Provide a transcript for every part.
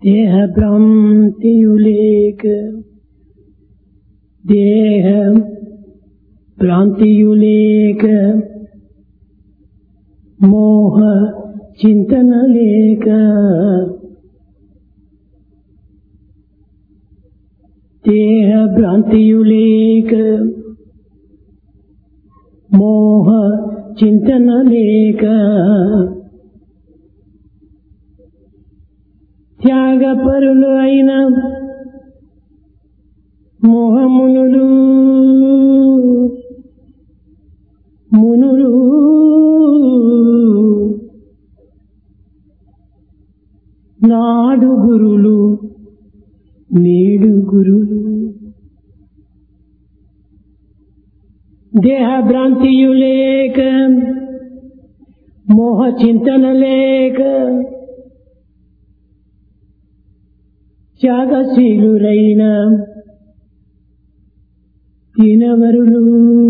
దేహ భ్రాంతియులేక దేహ భ్రాంతియులేక మోహ చింతన లేక దేహ భ్రాంతియులేక మోహ చింతన లేక త్యాగపరులు అయిన మోహమునులు మునులు నాడు గురులు నేడు గురులు దేహ భ్రాంతియు లేక మోహ చింతన లేక త్యాగశీలురైన దీనవరులు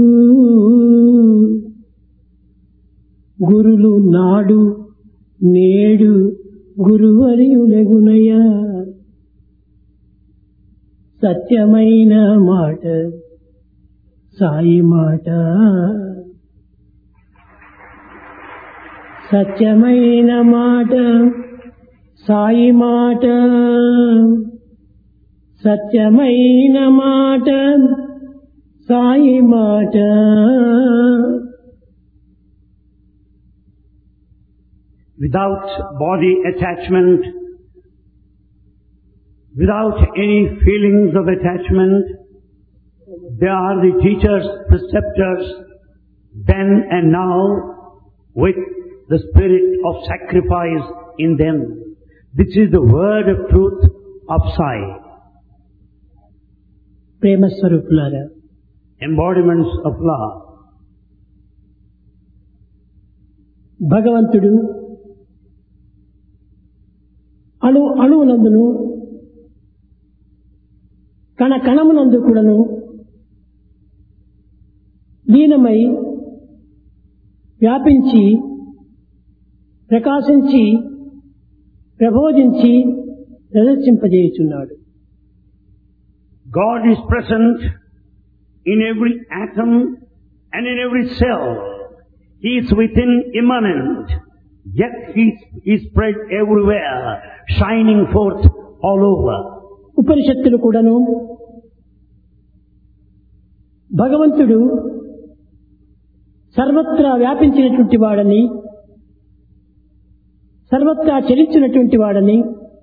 గురులు నాడు నేడు గురువర్యులగునయ సత్యమైన మాట సాయి మాట సత్యమైన మాట సాయి మాట సత్యమైన మాట సాయి మాట without body attachment, without any feelings of attachment. They are the teachers, preceptors, then and now, with the spirit of sacrifice in them. This is the word of truth of Sai. ప్రేమ స్వరూపులారా, Embodiments of love. భగవంతుడు అణు అణువునందును కణ కణమునందు కూడాను లీనమై వ్యాపించి ప్రకాశించి ప్రబోధించి ప్రదర్శింపజేయుచున్నాడు. God is present in every atom and in every cell. He is within immanent, yet He is spread everywhere, shining forth all over. ఉపనిషత్తులు కూడాను భగవంతుడు సర్వత్రా వ్యాపించినటువంటి వాడని, సర్వత్రా చలించినటువంటి వాడని,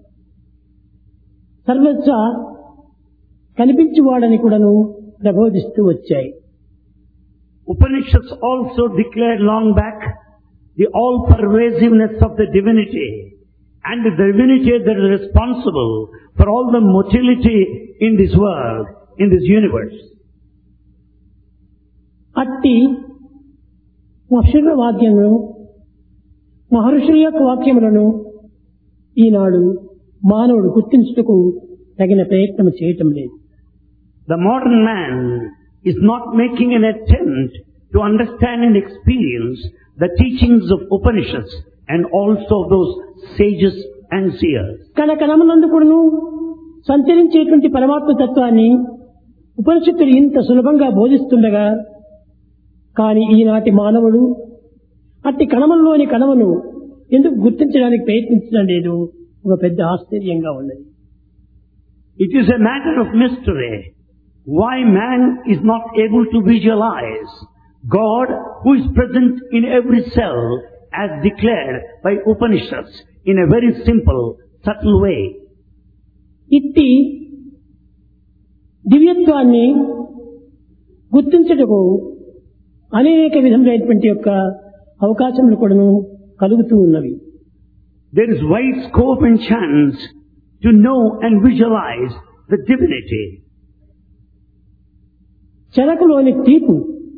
సర్వత్రా కనిపించువాడని కూడాను ప్రబోధిస్తూ వచ్చాయి. Upanishads also declared long back the all-pervasiveness of the divinity and the divinity that is responsible for all the motility in this world, in this universe. అట్టి మహర్షుల యొక్క వాక్యములను ఈనాడు మానవుడు గుర్తించుటకు తగిన ప్రయత్నం చేయటం లేదు. The modern man is not making an attempt to understand and experience the teachings of Upanishads and also those sages and seers. కణకణమునందు కూడాను సంచరించేటువంటి పరమాత్మ తత్వాన్ని ఉపనిషత్తులు ఇంత సులభంగా బోధిస్తుండగా, కానీ ఈనాటి మానవుడు అట్టి కణములోని కణమును ఎందుకు గుర్తించడానికి ప్రయత్నించడం లేదు? ఒక పెద్ద ఆశ్చర్యంగా ఉన్నది. It is a matter of mystery why man is not able to visualize God who is present in every cell as declared by Upanishads in a very simple, subtle way. ఇట్టి దివ్యత్వాన్ని గుర్తించుటకు అనేక విధములైనటువంటి యొక్క అవకాశములు కూడాను కలుగుతూ ఉన్నవి. There is wide scope and chance to know and visualize the divinity. చెరకులోని తీపు,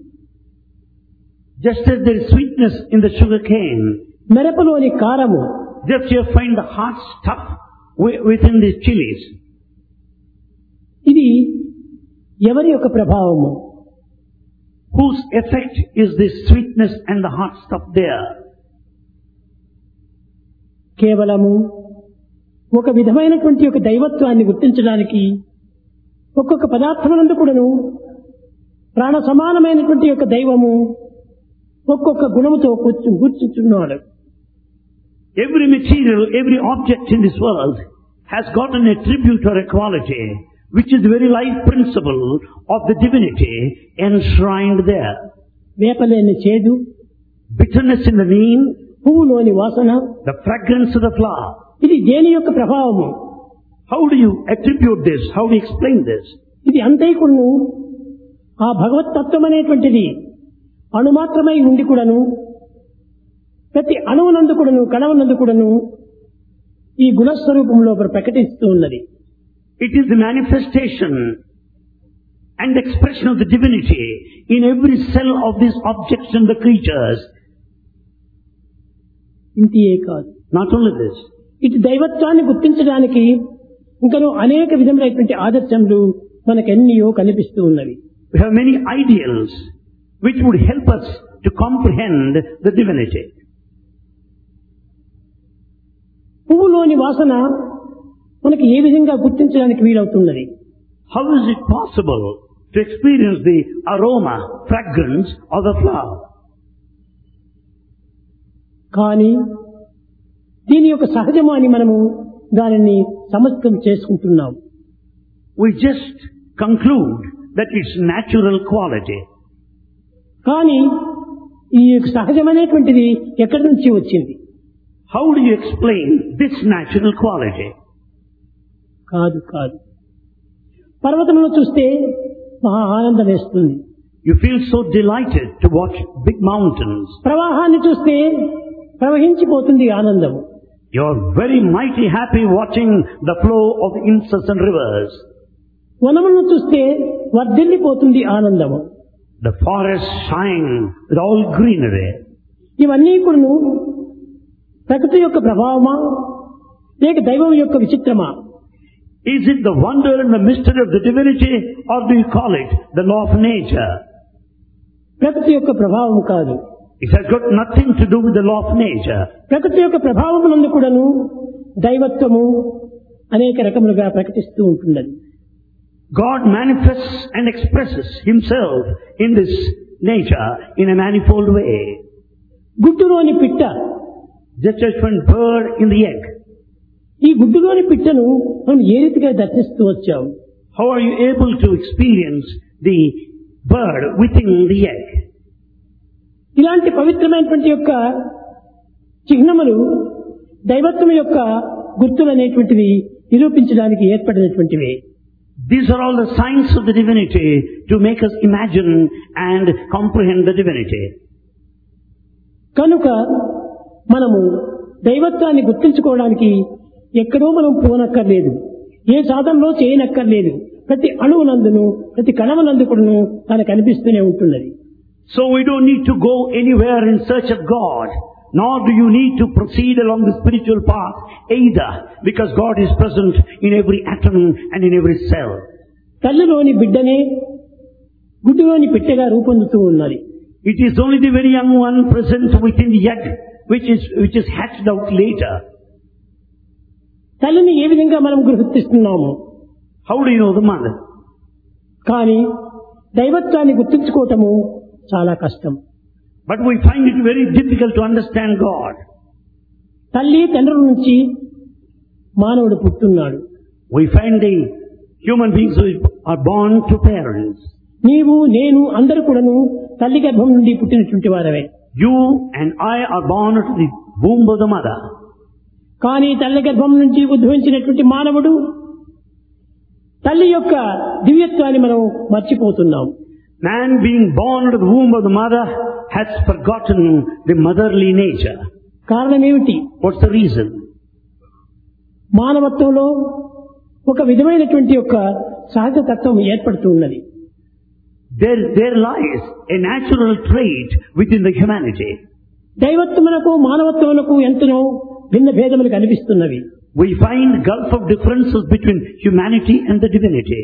just as there is sweetness in the sugar cane, మిరపలోని కారము, just you find the hot stuff within these chilies. ఇది ఎవరి యొక్క ప్రభావము? Whose effect is this sweetness and the hot stuff there? కేవలము ఒక విధమైనటువంటి ఒక దైవత్వాన్ని గుర్తించడానికి ఒక్కొక్క పదార్థమునందు కూడాను ప్రాణ సమానమైనటువంటి యొక్క దైవము ఒక్కొక్క గుణముతో కూర్చున్నాడు. Every material, every object in this world has got an attribute or a quality which is the very life principle of the divinity enshrined there. వేపలేని చేదు, Bitterness in the neem, పువ్వులోని వాసన, the fragrance of the flower. ఇది దేని యొక్క ప్రభావము? How do you attribute this? How do you explain this? ఇది అంతైకును ఆ భగవతత్వం అనేటువంటిది అణుమాత్రమై ఉండి కూడాను ప్రతి అణువునందు కూడాను కణమునందు కూడాను ఈ గుణస్వరూపంలో ప్రకటిస్తూ ఉన్నది. It is the manifestation and expression of the divinity in every cell of these objects and the creatures. ఇంతియే కాదు, Not only this, ఇటు దైవత్వాన్ని గుర్తించడానికి ఇంకనూ అనేక విధములైనటువంటి ఆదర్శములు మనకెన్నో కనిపిస్తూ ఉన్నవి. we have many ideals which would help us to comprehend the divinity. పువ్వులోని వాసన మనకి ఏ విధంగా గుర్తించడానికి వీలవుతున్నది? How is it possible to experience the aroma, fragrance of the flower? కానీ దీని యొక్క సహజము అని మనము దానిని సమస్తం చేసుకుంటున్నాం. We just conclude that it's natural quality. కానీ ఈ సహజమైనటువంటిది ఎక్కడి నుంచి వచ్చింది? How do you explain this natural quality? కాదు కాదు, పర్వతంలో చూస్తే మహా ఆనందం వేస్తుంది. You feel so delighted to watch big mountains. ప్రవాహాన్ని చూస్తే ప్రవహించిపోతుంది ఆనందం. You're very mighty happy watching the flow of incessant rivers. వనములను చూస్తే వర్ధిల్లిపోతుంది ఆనందము. The forests shine with all greenery. ఇవన్నీ కూడాను ప్రకృతి యొక్క ప్రభావమా లేక దైవం యొక్క విచిత్రమా? Is it the wonder and the mystery of the divinity, or do you call it the law of nature? ప్రకృతి యొక్క ప్రభావం కాదు. It has got nothing to do with the law of nature. ప్రకృతి యొక్క ప్రభావమునందు కూడాను దైవత్వము అనేక రకములుగా ప్రకటిస్తూ ఉంటున్నది. God manifests and expresses himself in this nature in a manifold way. గుడ్డులోని పిట్ట, Just as one bird in the egg. ఈ గుడ్డులోని పిట్టను మనం ఏ రీతిగా దర్శిస్తూ వచ్చాము? How are you able to experience the bird within the egg? ఇలాంటి పవిత్రమైనటువంటి యొక్క చిహ్నములు దైవత్వం యొక్క గుర్తులు అనేటువంటివి నిరూపించడానికి ఏర్పడినటువంటివి. These are all the signs of the divinity to make us imagine and comprehend the divinity. కనుక మనము దైవత్వాన్ని గుర్తించుకోవడానికి ఎక్కడో మనం పోనక్కర్లేదు, ఏ సాధనలో చేయనక్కర్లేదు. ప్రతి అణువునందును ప్రతి కణమునందు కూడాను తనకు కనిపిస్తూనే ఉంటున్నది. So we don't need to go anywhere in search of God, nor do you need to proceed along the spiritual path either, because God is present in every atom and in every cell. తల్లిలోని బిడ్డనే గుడ్డులోని పిట్టగా రూపొందుతూ ఉన్నది. It is only the very young one present within the egg which is hatched out later. తల్లిని ఏ విధంగా మనం గుర్తిస్తున్నాము? How do you know the mother? కానీ దైవత్వాన్ని గుర్తించుకోవటము చాలా కష్టం. But we find it very difficult to understand God. తల్లి తండ్రుల నుంచి మానవుడు పుట్టున్నాడు. We find the human beings who are born to parents. నీవు నేను అందరూ కూడాను తల్లి గర్భం నుండి పుట్టినటువంటి వారవే. You and I are born to the womb of the mother. కానీ తల్లి గర్భం నుంచి ఉద్భవించినటువంటి మానవుడు తల్లి యొక్క దివ్యత్వాన్ని మనం మర్చిపోతున్నాం. Man being born to the womb of the mother has forgotten the motherly nature. కారణం ఏమిటి? What's the reason? మానవత్వంలో ఒక విధమైనటువంటి యొక్క సహజ తత్వం ఏర్పడుతూ ఉన్నది. There lies a natural trait within the humanity. దైవత్వమునకు మానవత్వమునకు ఎంతనో భిన్న భేదములు కనిపిస్తున్నవి. We find gulf of differences between humanity and the divinity.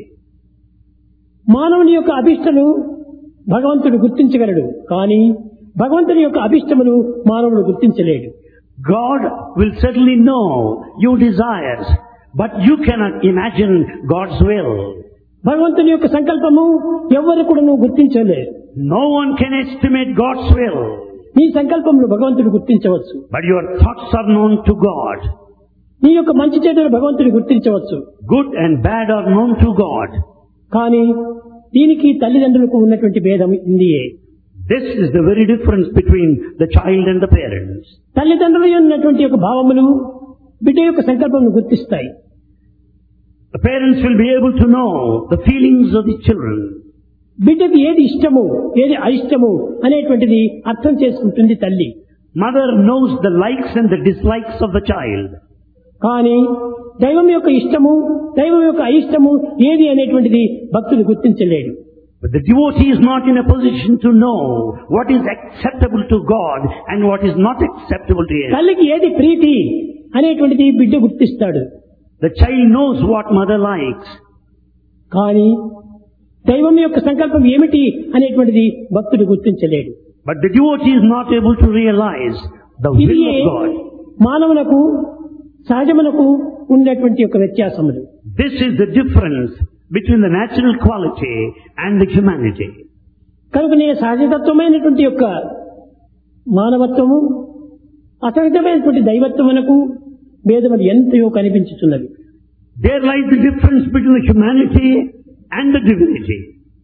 మానవుని యొక్క అభిష్టలు భగవంతుడు గుర్తించగలడు, కానీ భగవంతుని యొక్క అభిష్టములు మానవుడు గుర్తించలేడు. God will certainly know your desires, but you cannot imagine God's will. భగవంతుని యొక్క సంకల్పము ఎవరు కూడా నువ్వు గుర్తించలేరు. No one can estimate God's will, నీ సంకల్పములు భగవంతుడు గుర్తించవచ్చు. but your thoughts are known to God. నీ యొక్క మంచి చెడులు భగవంతుడు గుర్తించవచ్చు. Good and bad are known to God. కానీ దీనికి తల్లిదండ్రులకు ఉన్నటువంటి భేదం ఇందియే. This is the very difference between the child and the parents. తల్లిదండ్రులు ఉన్నటువంటి యొక్క భావములు బిడ్డ యొక్క సంకల్పమును గుర్తిస్తాయి. The parents will be able to know the feelings of the children. బిడ్డకు ఏది ఇష్టము ఏది అయిష్టము అనేటువంటిది అర్థం చేసుకుంటుంది తల్లి. Mother knows the likes and the dislikes of the child. కానీ దైవం యొక్క ఇష్టము దైవం యొక్క అయిష్టము ఏది అనేటువంటిది భక్తుడు గుర్తించలేడు. But the devotee is not in a position to know what is acceptable to God and what is not acceptable to him. తల్లికి ఏది ప్రీతి అనేటువంటిది బిడ్డ గుర్తిస్తాడు. The child knows what mother likes. కానీ దైవం యొక్క సంకల్పం ఏమిటి అనేటువంటిది భక్తుడు గుర్తించలేడు. But the devotee is not able to realize the will of God. మానవులకు సహజమునకు ఉన్నటువంటి యొక్క వ్యత్యాసములు. This is the difference between the natural quality and the humanity. కనుకనే సహజతత్వమైనటువంటి యొక్క మానవత్వము అసహజమైనటువంటి దైవత్వమునకు భేదములు ఎంతయో కనిపించుతున్నది. There lies the difference between the humanity and the divinity.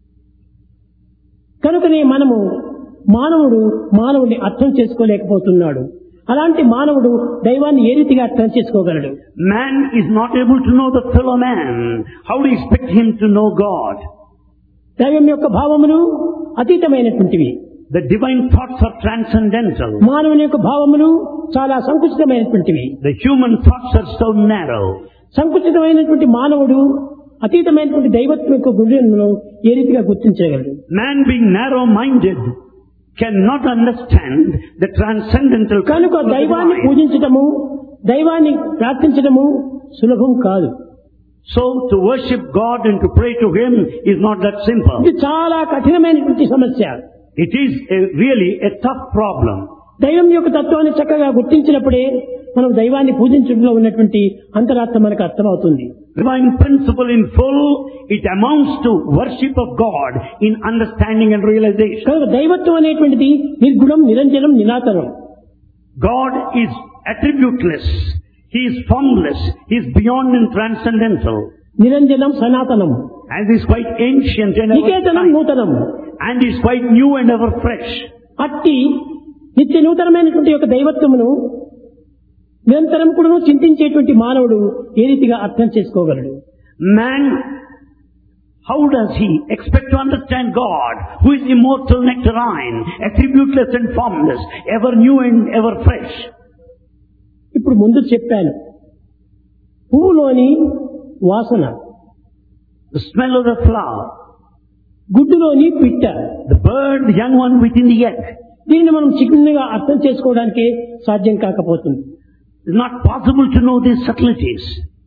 కనుకనే మనము మానవుడిని అర్థం చేసుకోలేకపోతున్నాడు. అలాంటి మానవుడు దైవాన్ని ఏ రీతిగా అర్థం చేసుకోగలడు? Man is not able to know the fellow man. How do you expect him to know God? దైవం యొక్క భావములు అతీతమైనటువంటివి. The divine thoughts are transcendental. మానవుని యొక్క భావములు చాలా సంకుచితమైనటువంటివి. The human thoughts are so narrow. సంకుచితమైనటువంటి మానవుడు అతీతమైనటువంటి దైవత్వం యొక్క గుణములను ఏ రీతిగా గుర్తించగలడు? Man being narrow-minded cannot understand the transcendental. కనుక దైవాన్ని పూజించటము దైవాన్ని ప్రార్థించటము సులభం కాదు. So to worship God and to pray to Him is not that simple. ఇది చాలా కఠినమైనటువంటి సమస్య. It is really a tough problem. దైవం యొక్క తత్వాన్ని చక్కగా గుర్తించినప్పుడే మనం దైవాన్ని పూజించడంలో ఉన్నటువంటి అంతరార్థం మనకు అర్థమవుతుంది. Divine principle in full, it amounts to worship of God in understanding and realization. కనుక దైవత్వం అనేటువంటిది నిర్గుణం నిరంజనం నిరాతనం. God is attributeless. He is formless. He is beyond and transcendental. నిరంజనం సనాతనం. And is quite ancient and Niketanam ever నూతనం. and is quite new and ever fresh. అట్టి నిత్య నూతనమైనటువంటి యొక్క దైవత్వమును నిరంతరం కూడా చింతించేటువంటి మానవుడు ఏ రీతిగా అర్థం చేసుకోగలడు? Man, how does he expect to understand God, who is immortal, nectarine, attributeless and formless, ever new and ever fresh? ఇప్పుడు ముందు చెప్పాను, పువ్వులోని వాసన, The smell of the flower, గుడ్డులోని పిట్ట, the bird, the young one within the egg. దీనిని మనం చిన్నగా అర్థం చేసుకోవడానికి సాధ్యం కాకపోతుంది. It's not possible to know these subtleties.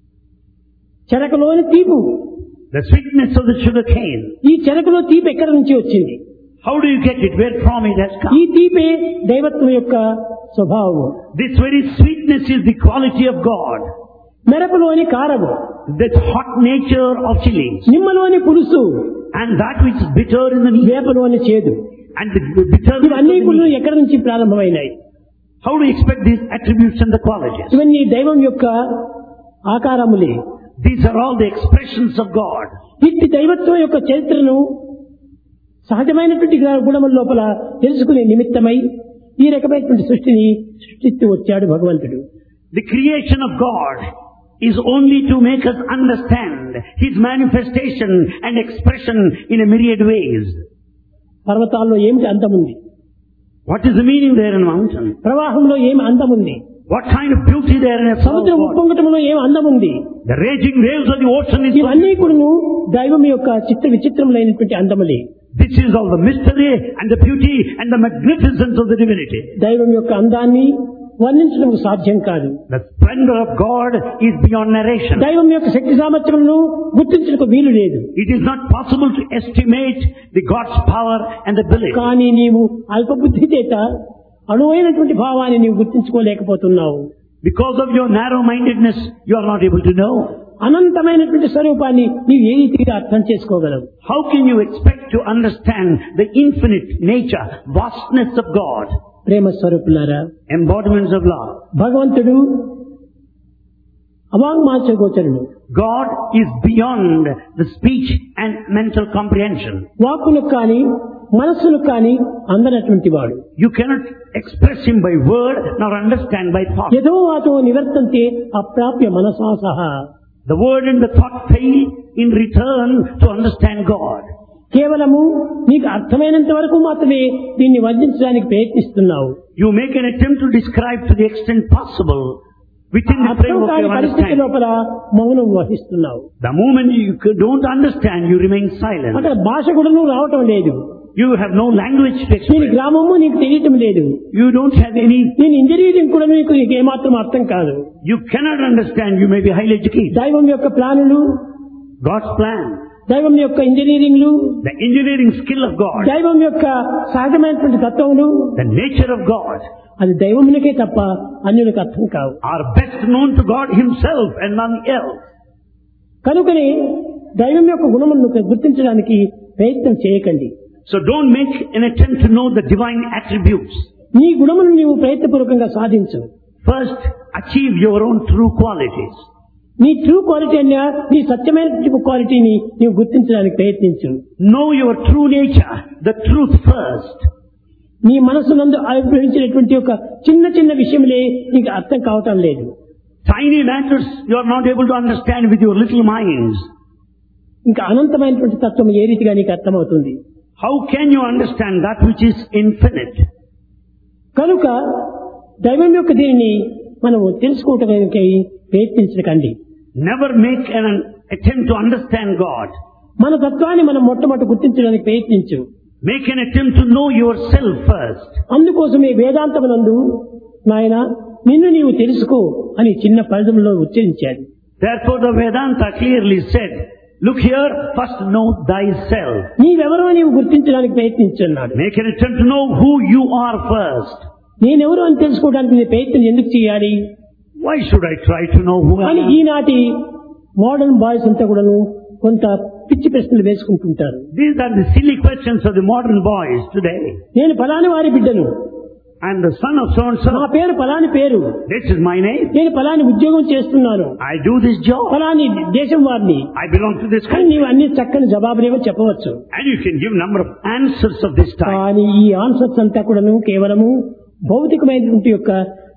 చెరకలోని తీపు, The sweetness of the sugar cane. ఈ చెరకలో తీపి ఎక్కడి నుంచి వచ్చింది? How do you get it? Where from it has ఈ come? తీపే దైవత్వం యొక్క స్వభావము. This very sweetness is the quality of God. మిరపలోని కారము, The hot nature of chilies. నిమ్మలోని పులుసు, And that which is bitter in the leaf. వేపలోని చేదు. And the bitterness of ఇవన్నీ the కూడా leaf. ఎక్కడి నుంచి ప్రారంభమైనాయి? How do you expect these attributes and the qualities? ఇవన్నీ దైవం యొక్క ఆకారములే. These are all the expressions of God. ఇట్టి దైవత్వం యొక్క చరిత్రను సహజమైనటువంటి గుణముల లోపల తెలుసుకునే నిమిత్తమై ఈ రకమైనటువంటి సృష్టిని సృష్టిస్తూ వచ్చాడు భగవంతుడు. The creation of God is only to make us understand His manifestation and expression in a myriad ways. పర్వతాల్లో ఏమిటి అందముంది? What is the meaning there in a mountain? ప్రవాహంలో ఏమి అందముంది? What kind of beauty there in a flow సముద్రం of water? ఉప్పొంగటంలో ఏమి అందముంది? The raging waves of the ocean is ఇవన్నీ కూడాను దైవం యొక్క చిత్ర విచిత్రములైనటువంటి అందములే. This is all the mystery and the beauty and the magnificence of the divinity. దైవం యొక్క అందాన్ని వర్ణించడం సాధ్యం కాదు. The splendor of God is beyond narration. దైవం యొక్క శక్తి సామర్థ్యములను గుర్తించడానికి వీలు లేదు. It is not possible to estimate the God's power and ability. కానీ నీవు అల్పబుద్ధి చేత అణువైనటువంటి భావాన్ని నీవు గుర్తించుకోలేకపోతున్నావు. Because of your narrow-mindedness, you are not able to know. అనంతమైనటువంటి స్వరూపాన్ని నీవు ఏ రీతిగా అర్థం చేసుకోగలవు? How can you expect to understand the infinite nature, vastness of God? ప్రేమ స్వరూపులారా, Embodiments of love. భగవంతుడు అవాంగ్మాచగోచరుడు. God is beyond the speech and mental comprehension. వాక్కులకు కానీ మనస్సులకు కానీ అందనటువంటి వాడు. You cannot express him by word nor understand by thought. యదో వాతో నివర్తంతే అప్రాప్య మనసా సహా. The word and the thought fail in return to understand God. కేవలము నీకు అర్థమైనంత వరకు మాత్రమే దీన్ని వర్ణించడానికి ప్రయత్నిస్తున్నావు. You make an attempt to describe to the extent possible within the framework of your పరిస్థితి understanding. లోపల మౌనం వహిస్తున్నావు. The moment you don't understand, you remain silent. అక్కడ భాష కూడా నువ్వు రావటం లేదు. You have no language to నేను express. గ్రామము నీకు తెలియటం లేదు. You don't have any. నేను ఇంజనీరింగ్ కూడా నీకు ఏమాత్రం అర్థం కాదు. You cannot understand. You may be highly educated. దైవం యొక్క ప్లానులు, God's plan, దైవం యొక్క ఇంజనీరింగ్లు, the engineering skill of God, దైవం యొక్క సహజమైనటువంటి తత్వములు, the nature of God అది దైవమునికే తప్ప అన్యులకు అర్థం కావు. are best known to God Himself and none else. కనుకనే దైవం యొక్క గుణములను గుర్తించడానికి ప్రయత్నం చేయకండి. So don't make an attempt to know the divine attributes. నీ గుణములను నీవు ప్రయత్నపూర్వకంగా సాధించు. First, achieve your own true qualities. నీ ట్రూ క్వాలిటీ అన్న నీ సత్యమైన క్వాలిటీని నీవు గుర్తించడానికి ప్రయత్నించు. Know your true nature, the truth first. నీ మనసునందు ఆవిర్భవించినటువంటి ఒక చిన్న చిన్న విషయములే నీకు అర్థం కావటం లేదు. Tiny matters you are not able to understand with your little minds. ఇంకా అనంతమైనటువంటి తత్వం ఏ రీతిగా నీకు అర్థమవుతుంది? How can you understand that which is infinite? కనుక దైవం యొక్క దీనిని మనము తెలుసుకోవటానికి ప్రయత్నించకండి. Never make an attempt to understand God. మన తత్వాన్ని మనం మొట్టమొదటి గుర్తించడానికి ప్రయత్నించు. Make an attempt to know yourself first. అందుకోసమే వేదాంతమునందు నాయన నిన్ను నీవు తెలుసుకో అని చిన్న పదములో ఉచ్చరించాడు. Therefore the Vedanta clearly said, look here, first know thyself. నీవెవరో నీవు గుర్తించడానికి ప్రయత్నించున్నాడు. Make an attempt to know who you are first. నేనెవరో అని తెలుసుకోవడానికి నీ ప్రయత్నం ఎందుకు చేయాలి? Why should I try to know who I అని am? ఈనాటి మోడర్న్ బాయ్స్ అంతా కూడాను కొంత పిచ్చి ప్రశ్నలు వేసుకుంటుంటారు. These are the silly questions of the modern boys today. నేను ఫలాని వారి బిడ్డను, I am the son of so and so. నా పేరు ఫలాని పేరు, This is my name. నేను ఫలాని ఉద్యోగం చేస్తున్నాను, I do this job. ఫలాని దేశం వారిని, I belong to this కానీ country. నీవు అన్ని చక్కని జవాబులేవో చెప్పవచ్చు. And you can give number of answers of this type. కానీ ఈ ఆన్సర్స్ అంతా కూడాను కేవలము భౌతికమైనటువంటి యొక్క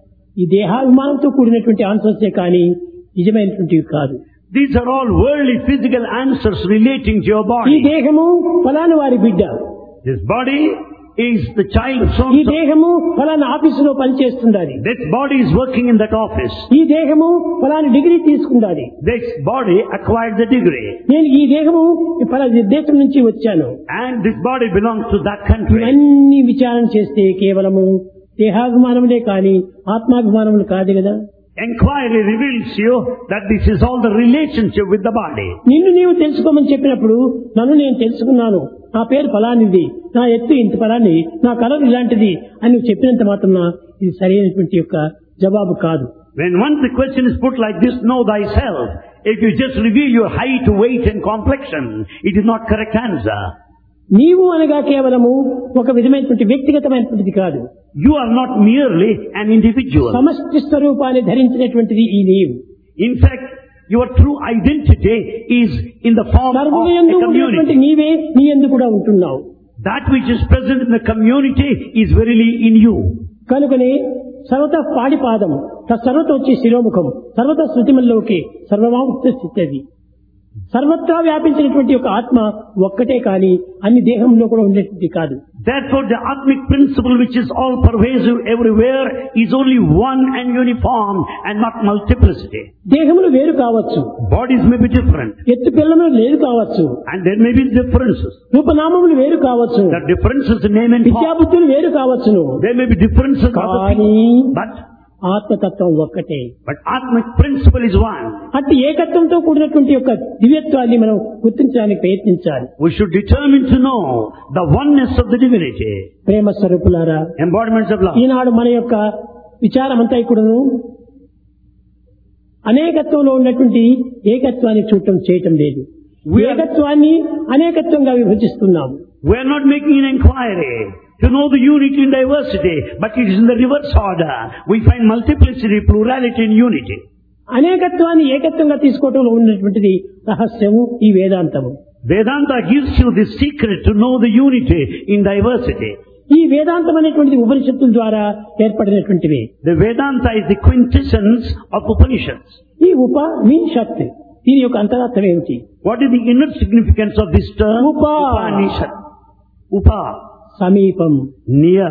ఈ దేహాభిమానంతో కూడినటువంటి ఆన్సర్సే కానీ నిజమైనటువంటివి కాదు. These are all worldly physical answers relating to your ఈ body. దేహము ఫలాని వారి బిడ్డ, This body is the child of so ఈ and so. దేహము ఫలానా ఆఫీసులో పనిచేస్తుండాలి, This body is working in that office. ఈ దేహము ఫలాని డిగ్రీ తీసుకుండాలి, This body acquired the degree. నేను ఈ దేహము ఫలాని దేశం నుంచి వచ్చాను. And this body belongs to that country. ఇవన్నీ విచారణ చేస్తే కేవలము దేహాభిమానములే కానీ ఆత్మాభిమానములు కాదు కదా. Inquiry reveals you that this is all the relationship with the body. నిన్ను నీవు తెలుసుకోమని చెప్పినప్పుడు నన్ను నేను తెలుసుకున్నాను, నా పేరు ఫలానిది, నా ఎత్తు ఇంత ఫలాని, నా కలర్ ఇలాంటిది అని నువ్వు చెప్పినంత మాత్రం ఇది సరైనటువంటి యొక్క జవాబు కాదు. When once the question is put like this, know thyself. If you just reveal your height, weight and complexion, it is not correct answer. నీవు అనగా కేవలము ఒక విధమైనటువంటి వ్యక్తిగతమైనటువంటిది కాదు. You are not merely an individual. సమష్టి స్వరూపాన్ని ధరించినటువంటిది ఈ నీవు. In fact, your true identity is in the form of సర్వయందు a ఉన్నటువంటి community. నీవే నీ యందు కూడా ఉంటున్నావు. That which is present in the community is verily in you. కనుకనే సర్వత పాడిపాదం, సర్వత వచ్చి శిరోముఖం, సర్వత శృతిమల్లోకి సర్వమాముక్త స్థితి. సర్వత్రా వ్యాపించినటువంటి ఒక ఆత్మ ఒక్కటే కానీ అన్ని దేహంలో కూడా ఉండేటువంటి కాదు. Therefore, the Atmic principle, which is all pervasive everywhere, is only one and uniform and not multiplicity. దేహములు వేరు కావచ్చు, Bodies may be different, ఎత్తు పిల్లములు వేరు కావచ్చు, and there may be differences. రూపనామములు వేరు కావచ్చు, There are differences in name and form. విద్యాబుద్ధులు వేరు కావచ్చును. There may be differences in other కానీ things. But ఆత్మతత్వం ఒక్కటే. But Atmic principle is one. అట్టి ఏకత్వంతో కూడినటువంటి యొక్క దివ్యత్వాన్ని మనం గుర్తించడానికి ప్రయత్నించాలి. We should determine to know the oneness of the divinity. ప్రేమ స్వరూపులారా, Embodiments of love. ఈనాడు మన యొక్క విచారమంతా కూడాను అనేకత్వంలో ఉన్నటువంటి ఏకత్వాన్ని చూడటం చేయటం లేదు. ఏకత్వాన్ని అనేకత్వంగా విభజిస్తున్నాము. We are not making an inquiry to know the unity in diversity, but it is in the reverse order. We find multiplicity, plurality in unity. అనేకత్వాన్ని ఏకత్వంగా తీసుకోవటంలో ఉన్నటువంటిది రహస్యము ఈ వేదాంతము. Vedanta gives you the secret to know the unity in diversity. ఈ వేదాంతం అనేటువంటిది ఉపనిషత్తుల ద్వారా ఏర్పడినటువంటివి. The Vedanta is the quintessence of Upanishads. ఈ ఉపనిషత్ దీని యొక్క అంతరార్థం ఏమిటి? What is the inner significance of this term? Upanishad. Upa. సమీపం. Near.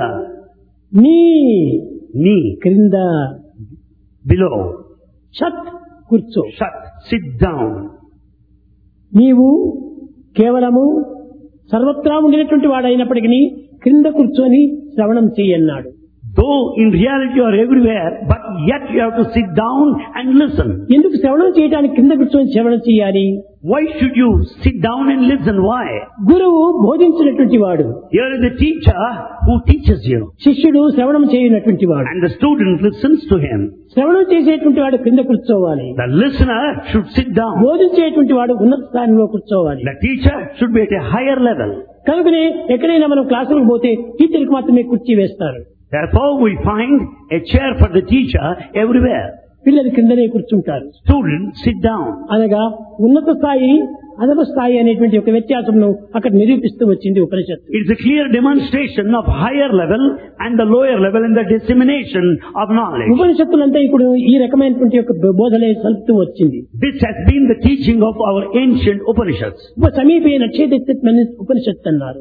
నీ క్రింద. Below. షత్ కూర్చో. Shat. Sit down. నీవు కేవలము సర్వత్రా ఉండినటువంటి వాడైనప్పటికీ క్రింద కూర్చొని శ్రవణం చేయన్నాడు. Though in reality you are everywhere, but yet you have to sit down and listen. ఎందుకు శ్రవణం చేయడానికి కింద కూర్చొని శ్రవణం చేయాలి? Why should you sit down and listen? Why? గురువు బోధించినటువంటి వాడు. Here is the teacher who teaches you. శిష్యుడు శ్రవణం చేయనటువంటి వాడు. And the student listens to him. శ్రవణం చేసేటువంటి వాడు కింద కూర్చోవాలి. The listener should sit down. బోధించేటువంటి వాడు ఉన్నత స్థానంలో కూర్చోవాలి. The teacher should be at a higher level. కనుకనే ఎక్కడైనా మనం క్లాసులకు పోతే టీచర్కి మాత్రమే కుర్చీ వేస్తారు. Therefore we find a chair for the teacher everywhere. పిల్లలు కిందనే కూర్చుంటారు. Students sit down. అనగా ఉన్నత స్థాయి అధమ స్థాయి అనేటువంటి ఒక వ్యత్యాసంను అక్కడ నిరూపిస్తూ వచ్చింది ఉపనిషత్తు. It is a clear demonstration of higher level and the lower level in the dissemination of knowledge. ఉపనిషత్తులంతా ఇప్పుడు ఈ రకమైనటువంటి ఒక బోధలే సలుపుతూ వచ్చింది. This has been the teaching of our ancient Upanishads. ఉపసమీపే నచ్చేదెత్తమని ఉపనిషత్తు అన్నారు.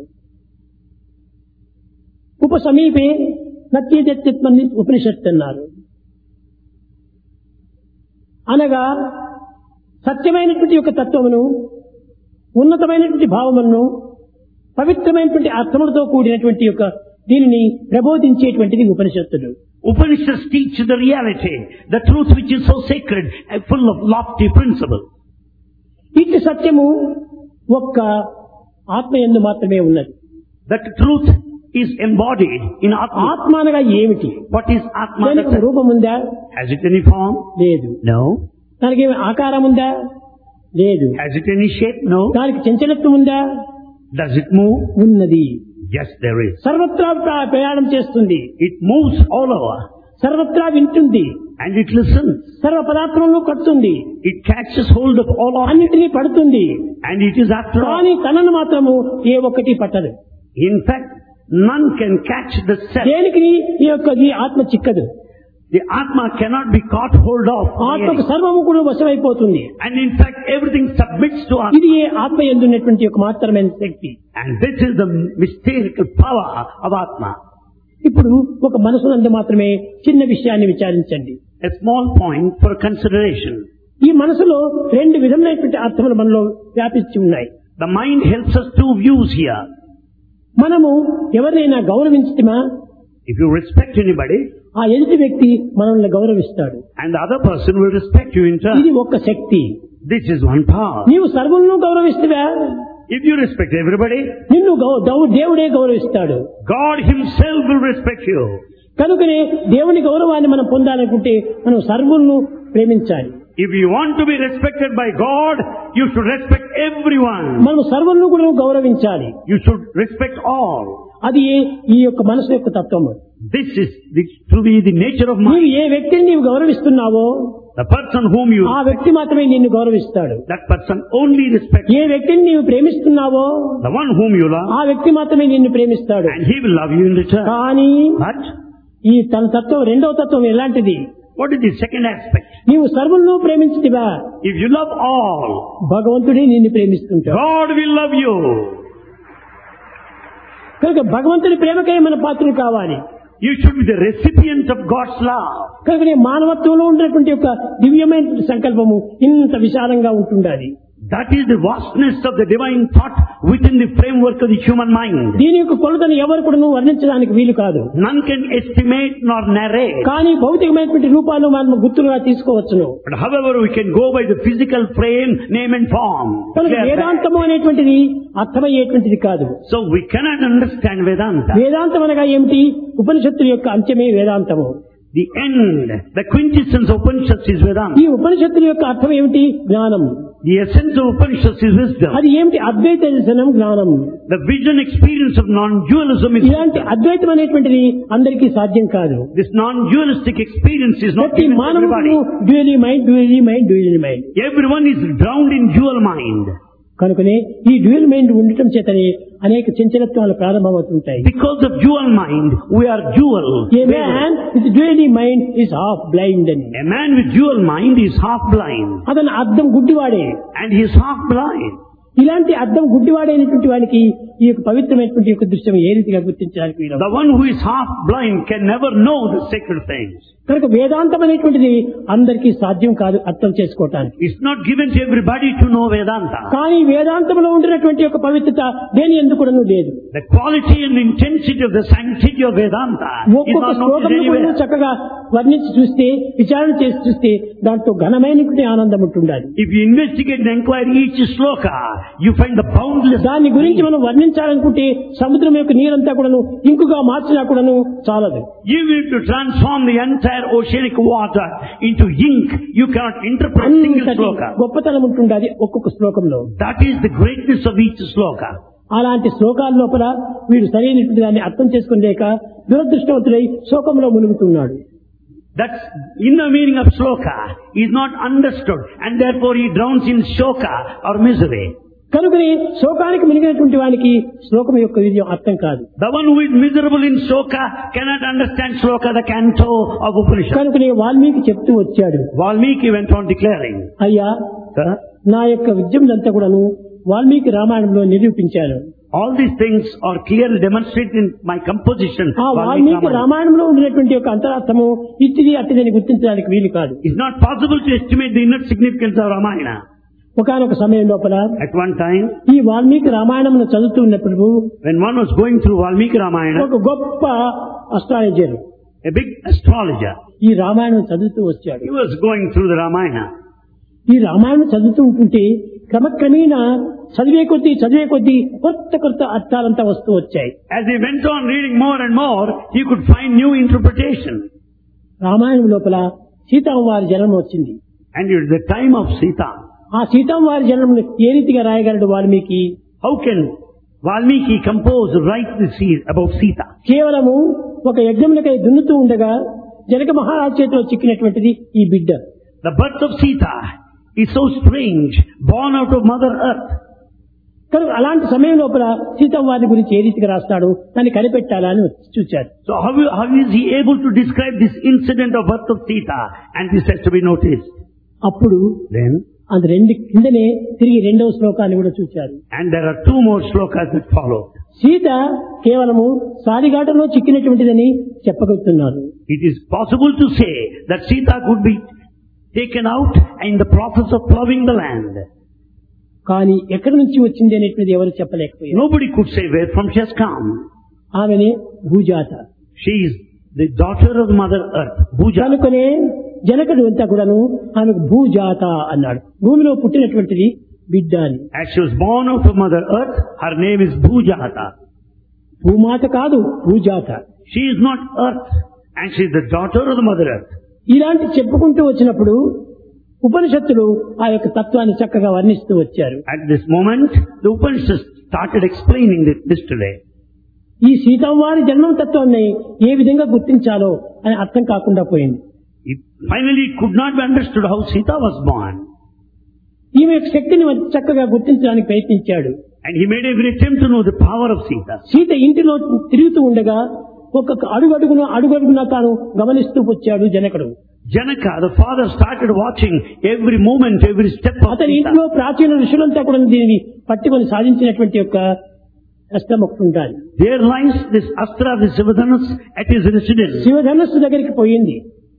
ఉపసమీపే నచ్చేదెత్తమని ఉపనిషత్తు అన్నారు. అనగా సత్యమైనటువంటి యొక్క తత్వమును, ఉన్నతమైనటువంటి భావమును, పవిత్రమైనటువంటి అర్థములతో కూడినటువంటి యొక్క దీనిని ప్రబోధించేటువంటిది ఉపనిషత్తులు. Upanishads teach the reality, the truth which is so sacred and full of lofty principle. ఇట్టి సత్యము ఒక్క ఆత్మయందు మాత్రమే ఉన్నది. That truth is embodied in Atma. ఆత్మ అనగా ఏమిటి? What is Atma? దానికి రూపం ఉందా? Has it any form? లేదు. No. దానికి ఆకారం ఉందా? లేదు. Has it any shape? No. దానికి చంచలత్వం ఉందా? Does it move? ఉన్నది. Yes, there is. సర్వత్రా ప్రయాణం చేస్తుంది. It moves all over. సర్వత్రా వింటుంది. And it listens. సర్వ పదార్థంలో కట్టుతుంది. It catches hold of all of it. అన్నిటినీ పడుతుంది. And it is after all. కానీ తనను మాత్రము ఏ ఒక్కటి పట్టదు. In fact, none can catch the self. దేనికి ఈ యొక్క ఈ ఆత్మ చిక్కదు. The Atma cannot be caught hold of. ఆత్మకు సర్వము కూడా వశమైపోతుంది. And in fact, everything submits to Atma. ఇది ఆత్మ యందున్నటువంటి ఒక మాత్రమైన శక్తి. And this is the mystical power of Atma. ఇప్పుడు ఒక మనసునందు మాత్రమే చిన్న విషయాన్ని విచారించండి. A small point for consideration. ఈ మనసులో రెండు విధమైనటువంటి అర్థములు మనలో వ్యాపించి ఉన్నాయి. The mind helps us two views here. మనము ఎవరినైనా గౌరవించటమా? If you respect anybody, ఆ ఎదుటి వ్యక్తి మనల్ని గౌరవిస్తాడు. and the other person will respect you in turn. ఇది ఒక శక్తి. This is one power. నీవు సర్వులను గౌరవిస్తావా? If you respect everybody, నిన్ను దేవుడే గౌరవిస్తాడు. God himself will respect you. కనుకనే దేవుని గౌరవాన్ని మనం పొందాలనుకుంటే మనం సర్వులను ప్రేమించాలి. If you want to be respected by God, you should respect everyone. మనం సర్వులను కూడా గౌరవించాలి. You should respect all. అది ఈ యొక్క మనసు యొక్క తత్వము. This is to be the nature of mind. నీవు ఏ వ్యక్తిని నీవు గౌరవిస్తున్నావో The person whom you ఆ వ్యక్తి మాత్రమే నిన్ను గౌరవిస్తాడు. that person only respects. ఏ వ్యక్తిని నీవు ప్రేమిస్తున్నావో The one whom you love, ఆ వ్యక్తి మాత్రమే నిన్ను ప్రేమిస్తాడు. and he will love you in return. కానీ But ఈ తన తత్వం రెండవ తత్వం ఎలాంటిది? what is the second aspect? నీవు సర్వులను ప్రేమించితివా? If you love all, భగవంతుడే నిన్ను ప్రేమిస్తుంటాడు. God will love you. కనుక భగవంతుని ప్రేమకే మన పాత్రలు కావాలి. You should be the recipient of God's love. కనుక మానవత్వంలో ఉన్నటువంటి ఒక దివ్యమైన సంకల్పము ఇంత విశాలంగా ఉంటుండాలి. That is the vastness of the divine thought within the framework of the human mind. దీని యొక్క కొలతను ఎవరు కూడా వర్ణించడానికి వీలు కాదు. None can estimate nor narrate. కానీ భౌతికమైనటువంటి రూపాలు మనం గుర్తులుగా తీసుకోవచ్చును. But however we can go by the physical frame, name and form. వేదాంతము అనేటువంటిది అర్థమయ్యేటువంటిది కాదు. So we cannot understand Vedanta. వేదాంతం అనగా ఏమిటి? ఉపనిషత్తుల యొక్క అంత్యమే వేదాంతము. The end, the quintessence of Upanishads is Vedanta. ఈ ఉపనిషత్తుల యొక్క అర్థం ఏమిటి? జ్ఞానం. The essence of Upanishads is wisdom. అది ఏమిటి? అద్వైత దర్శనం జ్ఞానం. The vision experience of non-dualism is ఇలాంటి అద్వైతం అనేటువంటిది అందరికీ సాధ్యం కాదు. This non-dualistic experience is not ప్రతి given to మానవుడు everybody. Dually mind. Everyone is drowned in dual mind. కనుకనే ఈ డ్యూయల్ మైండ్ ఉండటం చేతనే అనేక చంచలత్వాలు ప్రారంభమవుతుంటాయి. Because of dual mind, we are dual. A man with dually mind is half blind. A man with dual mind is half blind. అతను అద్దం గుడ్డివాడే. And he is half blind. ఇలాంటి అద్దం గుడ్డివాడైనటువంటి వానికి ఈ యొక్క పవిత్రమైనటువంటి యొక్క దృశ్యం ఏ రీతిగా గుర్తించడానికి వీలు? The one who is half blind can never know the sacred things. కనుక వేదాంతం అనేటువంటిది అందరికీ సాధ్యం కాదు అర్థం చేసుకోవటానికి. It's not given to everybody to know Vedanta. కానీ వేదాంతంలో ఉండినటువంటి యొక్క పవిత్రత దేని ఎందుకును లేదు. The quality and intensity of the sanctity of Vedanta is ఒక్కొక్క not noticed శ్లోకంలో anywhere. చక్కగా వర్ణించి చూస్తే, విచారణ చేసి చూస్తే దాంట్లో ఘనమైనటువంటి ఆనందం ఉంటుండాలి. If you investigate and inquire each sloka, you find the boundless. దాని గురించి మనం వర్ణించాలనుకుంటే సముద్రం యొక్క నీరంతా కూడాను ఇంకుగా మార్చినా కూడాను చాలదు. Even if you transform the entire oceanic water into ink, you cannot interpret single sloka. గొప్పతనం ఉంటుండాలి ఒక్కొక్క శ్లోకంలో. That is the greatness of each sloka. అలాంటి శ్లోకాల లోపల వీడు సరైనటువంటి దాన్ని అర్థం చేసుకోలేక దురదృష్టవంతుడై శోకంలో మునుగుతున్నాడు. That's inner meaning of sloka is not understood, and therefore he drowns in shoka or misery. కనుకని శోకానికి మునిగినటువంటి వానికి శ్లోకం యొక్క విజయం అర్థం కాదు. The one who is miserable in shoka cannot understand shloka, the canto of Upanishad. కనుకని వాల్మీకి చెప్తూ వచ్చాడు. Valmiki went on declaring, అయ్యా, Sir, నా యొక్క విద్యములంతా కూడాను వాల్మీకి రామాయణంలో నిరూపించాను. all these things are clearly demonstrated in my composition. ఆ Valmiki వాల్మీకి Ramayana. రామాయణంలో ఉండినటువంటి యొక్క అంతరార్థము ఇట్టిది అట్టిదని గుర్తించడానికి వీలు కాదు. It's not possible to estimate the inner significance of Ramayana. ఒకనొక సమయం లోపల At one time, ఈ వాల్మీకి రామాయణమును చదువుతూ ఉన్నప్పుడు when one was going through Valmiki Ramayana, ఒక గొప్ప అస్ట్రాలజర్ a big astrologer, ఈ రామాయణం చదువుతూ వచ్చాడు. he was going through the Ramayana. ఈ రామాయణం చదువుతూ ఉంటుంటే క్రమక్రమేణా చదివే కొద్దీ కొత్త అర్థాలంతా వస్తూ వచ్చాయి. As he went on reading more and more, he could find new interpretation. Ramayanam లోపల సీతామ్మవారి జన్మ వచ్చింది. And it was the time of Sita. ఆ సీతామ్మవారి జన్మను ఏ రీతిగా రాయగలడు Valmiki? How can Valmiki compose, write the scene about Sita? కేవలము ఒక యజ్ఞములకై దున్నుతూ ఉండగా జనక మహారాజు చేతిలో చిక్కినటువంటిది ఈ బిడ్డ. The birth of Sita is so strange, born out of Mother Earth. కనుక అలాంటి సమయం లోపల సీతమ్మవారి గురించి ఏ రీతిగా రాస్తాడు దాన్ని కనిపెట్టాలని చూచారు. So how is he able to describe this incident of birth of Sita? And this has to be noticed. అప్పుడు Then, అది రెండు కిందనే తిరిగి రెండవ శ్లోకాన్ని కూడా చూచారు. and there are two more slokas that follow. Sita కేవలము సారిఘాటంలో చిక్కినటువంటిదని చెప్పగలుగుతున్నారు. It is possible to say that Sita could be taken out in the process of plowing the land. కానీ ఎక్కడి నుంచి వచ్చింది అనేటువంటిది ఎవరు చెప్పలేకపోయారు. Nobody could say where from she has come. ఆమెనే భూజాత. She is the daughter of Mother Earth, Bhuja. కనుకనే జనకుడు అంతా కూడాను ఆమెకు భూజాత అన్నాడు. భూమిలో పుట్టినటువంటిది బిడ్డ అని. As she was born out of Mother Earth, her name is Bhujata. భూమాత కాదు, భూజాత. She is not Earth, and she is the daughter of the Mother Earth. ఇలాంటి చెప్పుకుంటూ వచ్చినప్పుడు ఉపనిషత్తులు ఆ యొక్క తత్వాన్ని చక్కగా వర్ణిస్తూ వచ్చారు. At this moment, the Upanishads started explaining this today. ఈ సీతమ్మవారి జన్మ తత్వాన్ని ఏ విధంగా గుర్తించాలో అని అర్థం కాకుండా పోయింది. Finally, it could not be understood how Sita was born. ఈమె యొక్క శక్తిని చక్కగా గుర్తించడానికి ప్రయత్నించాడు. And he made every attempt to know the power of Sita. Sita ఇంటిలో తిరుగుతూ ఉండగా ఒక్కొక్క అడుగడుగున తాను గమనిస్తూ వచ్చాడు జనకుడు. Janaka, the father, started watching every moment, every step of అతని Sita. ఇంట్లో ప్రాచీన ఋషులంతా కూడా దీనిని పట్టుకొని సాధించినటువంటి యొక్క కష్టం ఒకటి ఉండాలి. There lies this Astra, the Sivadhanas, at his residence. శివధనస్సు దగ్గరికి పోయింది.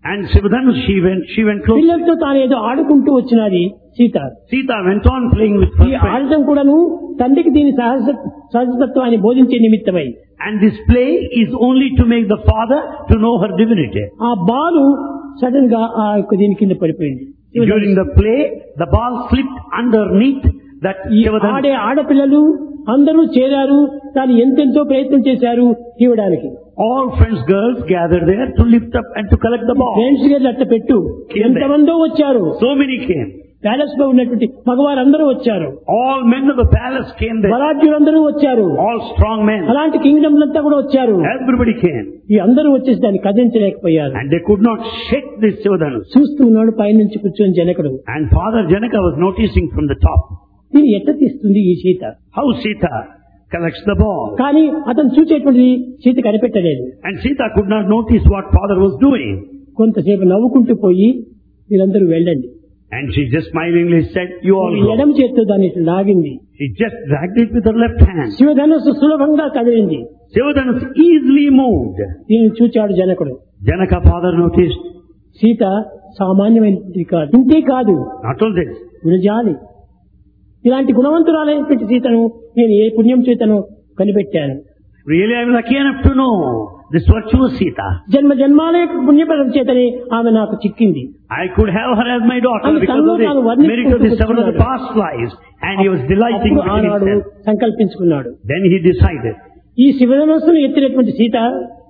And Shivadhanus, she went close. పిల్లలతో తాను ఏదో ఆడుకుంటూ వచ్చినది Sita. Sita went on playing with her ఈ friends. ఆడటం కూడాను తండ్రికి దీని సహజతత్వాన్ని బోధించే నిమిత్తమై. And this play is only to make the father to know her divinity. ఆ బాలు సడన్ గా ఆ యొక్క దీని కింద పడిపోయింది. During the play, the ball slipped underneath that ఈ Shivadhanus. ఆడే ఆడపిల్లలు అందరూ చేరారు, తాను ఎంతెంతో ప్రయత్నం చేశారు ఇవ్వడానికి. All friends, girls gathered there to lift up and to collect the ball. Friends గారు అట్ట పెట్టు, ఎంతమందో వచ్చారు. So many came. ప్యాలెస్ లో ఉన్నటువంటి మగవారందరూ వచ్చారు. All men of the palace came there. బలాఢ్యులందరూ వచ్చారు. All strong men. అలాంటి కింగ్డమ్ అంతా కూడా వచ్చారు. Everybody came. ఈ అందరూ వచ్చేసి దాన్ని కదిలించలేకపోయారు. And they could not shake this Shivadhanus. చూస్తూ ఉన్నాడు పైనుంచి కూర్చొని జనకుడు. And Father Janaka was noticing from the top. దీన్ని ఎట్ట తీస్తుంది ఈ Sita. How Sita collects the ball. కానీ అతను చూసేటువంటి Sita కనిపెట్టలేదు. And Sita could not notice what father was doing. కొంతసేపు నవ్వుకుంటూ పోయి మీరందరూ వెళ్ళండి. And she just smilingly said, you all go. ఎడమ చేత్తో దాన్ని ఇట్లా లాగింది. She just dragged it with her left hand. శివధనుస్సు సులభంగా కదిలింది. Shivadhanus easily moved. దీన్ని చూచాడు జనకుడు. Janaka father noticed. సీత సామాన్యమైనది కాదు, ఇంతే కాదు, Not all this. గుణజాలి. ఇలాంటి గుణవంతురాలైనటువంటి సీతను నేను ఏ పుణ్యం చేతను కనిపెట్టాను. Really I am lucky enough to know this virtuous Sita. జన్మ జన్మాల యొక్క పుణ్యఫలం చేతనే ఆమె నాకు చిక్కింది. I could have her as my daughter అని because of the merit of the seven of the past lives. And he was delighting అప్పుడు within ఆనాడు himself. సంకల్పించుకున్నాడు. Then he decided. ఈ శివధనస్సును ఎత్తినటువంటి Sita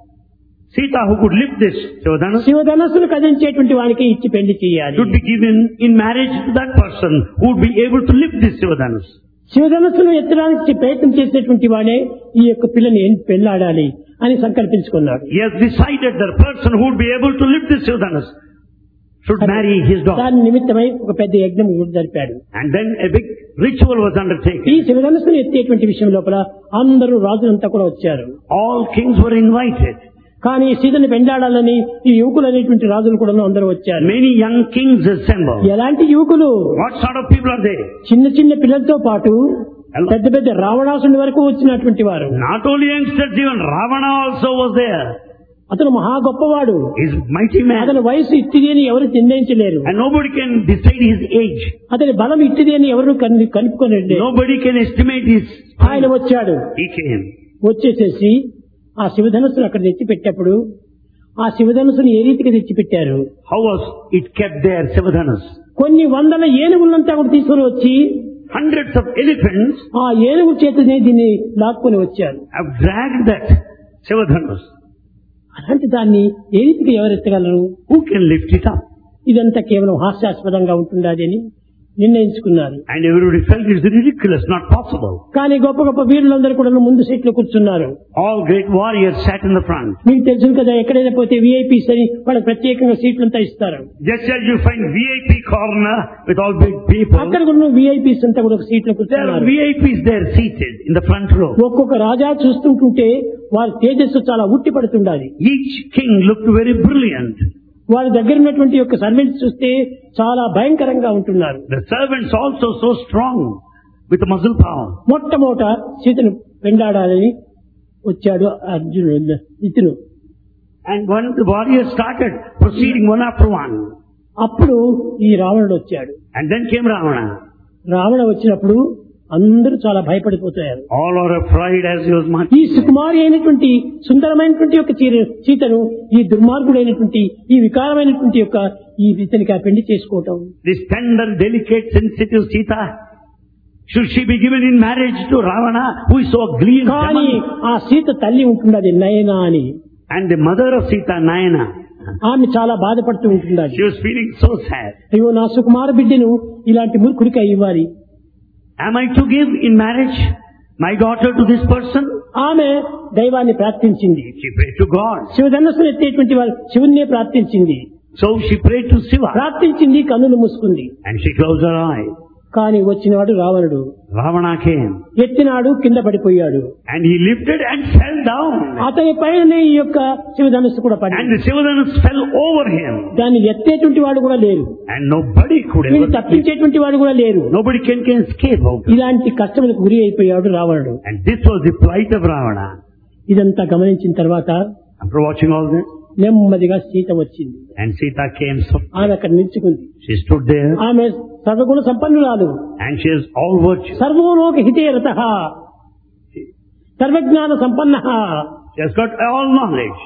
Sita, who could lift this Shivadhanus, శివధనస్సును కదిలించేటువంటి వానికి ఇచ్చి పెళ్లి చేయాలి. should be given in marriage to that person who would be able to lift this Shivadhanus. శివధనస్సును ఎత్తడానికి ప్రయత్నం చేసేటువంటి వాడే ఈ యొక్క పిల్లని పెళ్లాడాలి అని సంకల్పించుకున్నాడు. He has decided that the person who would be able to lift this Shivadhanus should marry his daughter. దాని నిమిత్తమై ఒక పెద్ద యజ్ఞం జరిపాడు. And then a big ritual was ఈ undertaken. శివధనస్సును ఎత్తేటువంటి విషయం లోపల అందరూ రాజులంతా కూడా వచ్చారు. All kings were invited. కానీ సీతని పెండాడాలని ఈ యువకులు అనేటువంటి రాజులు కూడా అందరూ వచ్చారు. Many young kings assembled. ఎలాంటి యువకులు? What sort of people are they? చిన్న చిన్న పిల్లలతో పాటు పెద్ద పెద్ద రావణాసుని వరకు వచ్చినటువంటి వారు. Not only youngsters, even Ravana also was there. అతను మహా గొప్పవాడు. He's a mighty man. అతని వయసు ఇట్టిది అని ఎవరు నిర్ణయించలేరు. And nobody can decide his age. అతని బలం ఇట్టిది అని ఎవరు కనుక్కోలేరు. Nobody can estimate his ఆయన వచ్చాడు. He came. వచ్చేసేసి ఆ శివధనుస్సును అక్కడ తెచ్చిపెట్టేప్పుడు ఆ శివధనుస్సును ఏ రీతిగా తెచ్చిపెట్టారు? How was it kept there, Shivadhanus? కొన్ని వందల ఏనుగులంతా కూడా తీసుకుని వచ్చి Hundreds of elephants ఆ ఏనుగు చేతనే దీన్ని లాక్కొని వచ్చారు. have dragged that Shivadhanus. అలాంటి దాన్ని ఏ రీతిగా ఎవరెత్తగలరు? Who can lift it up? ఇదంతా కేవలం హాస్యాస్పదంగా ఉంటుందని అని నిర్ణయించుకున్నారు. And everybody felt it's ridiculous, not possible. కానీ గొప్ప గొప్ప వీరులందరూ కూడా ముందు సీట్లో కూర్చున్నారు. All great warriors sat in the front. మీకు తెలుసు కదా, ఎక్కడైనా పోతే విఐపీస్ అని వాళ్ళకి ప్రత్యేకంగా సీట్లంతా ఇస్తారు. Just as you find VIP corner with all big people, అక్కడ కూడా విఐపీస్ అంతా కూడా ఒక సీట్లో there are కూర్చున్నారు. VIPs there seated in the front row. ఒక్కొక్క రాజా చూస్తుంటుంటే వారి తేజస్సు చాలా ఉట్టి పడుతుండాలి. Each king looked very brilliant. వారి దగ్గర ఉన్నటువంటి యొక్క సర్వెంట్స్ చూస్తే చాలా భయంకరంగా ఉంటున్నారు. The servants also so strong with the muscle power. మొట్టమొదట సీతను పెండాడాలని వచ్చాడు అర్జునుడు ఇతను. And when the warriors started proceeding one after one, అప్పుడు ఈ రావణుడు వచ్చాడు. and then came Ravana. Ravana వచ్చినప్పుడు అందరూ చాలా భయపడిపోతారు. All are afraid as he was ఈ marching. సుకుమారి అయినటువంటి సుందరమైనటువంటి యొక్క సీతను ఈ దుర్మార్గుడైనటువంటి ఈ వికారమైనటువంటి యొక్క ఈ ఇతనికి ఆ పెళ్లి చేసుకోవటం. This tender, delicate, sensitive Sita, should she be given in marriage to Ravana, who is so ugly and కానీ demon? ఆ సీత తల్లి ఉంటున్నది నయన అని. And the mother of Sita, Nayana, ఆమె చాలా బాధపడుతూ ఉంటున్నది. she was feeling so sad. అయ్యో నా సుకుమార బిడ్డను ఇలాంటి మూర్ఖుడికి ఇవ్వాలి. Am I to give in marriage my daughter to this person? ఆమె దైవాన్ని ప్రార్థించింది. She prayed to God. శివధనస్సును ఎత్తేటువంటి వారు శివున్నే ప్రార్థించింది. So she prayed to Shiva. ప్రార్థించింది, కన్నులు మూసుకుంది. And she closed her eyes. కానీ వచ్చినవాడు రావణుడు. Ravana came. ఎత్తినాడు, కింద పడిపోయాడు. And he lifted and fell down. అతని పైననే ఈ యొక్క శివధనుస్సు కూడా And పడింది. the Shivadhanus fell over him. దాన్ని ఎత్తేటువంటి వాడు కూడా లేరు. And nobody could వీళ్ళు ever, తప్పించేటువంటి వాడు కూడా లేరు. nobody can escape out of it. ఇలాంటి కష్టములకు గురి అయిపోయాడు రావణుడు. And this was the plight of Ravana. ఇదంతా గమనించిన తర్వాత After watching all this, నెమ్మదిగా సీత వచ్చింది. And Sita came softly. ఆమె అక్కడ నిల్చుకుంది. She stood there. ఆమె సర్వగుణ సంపన్నురాలు. And she has all virtue. సర్వలోక హితే రతః, సర్వజ్ఞాన సంపన్నః, She has got all knowledge.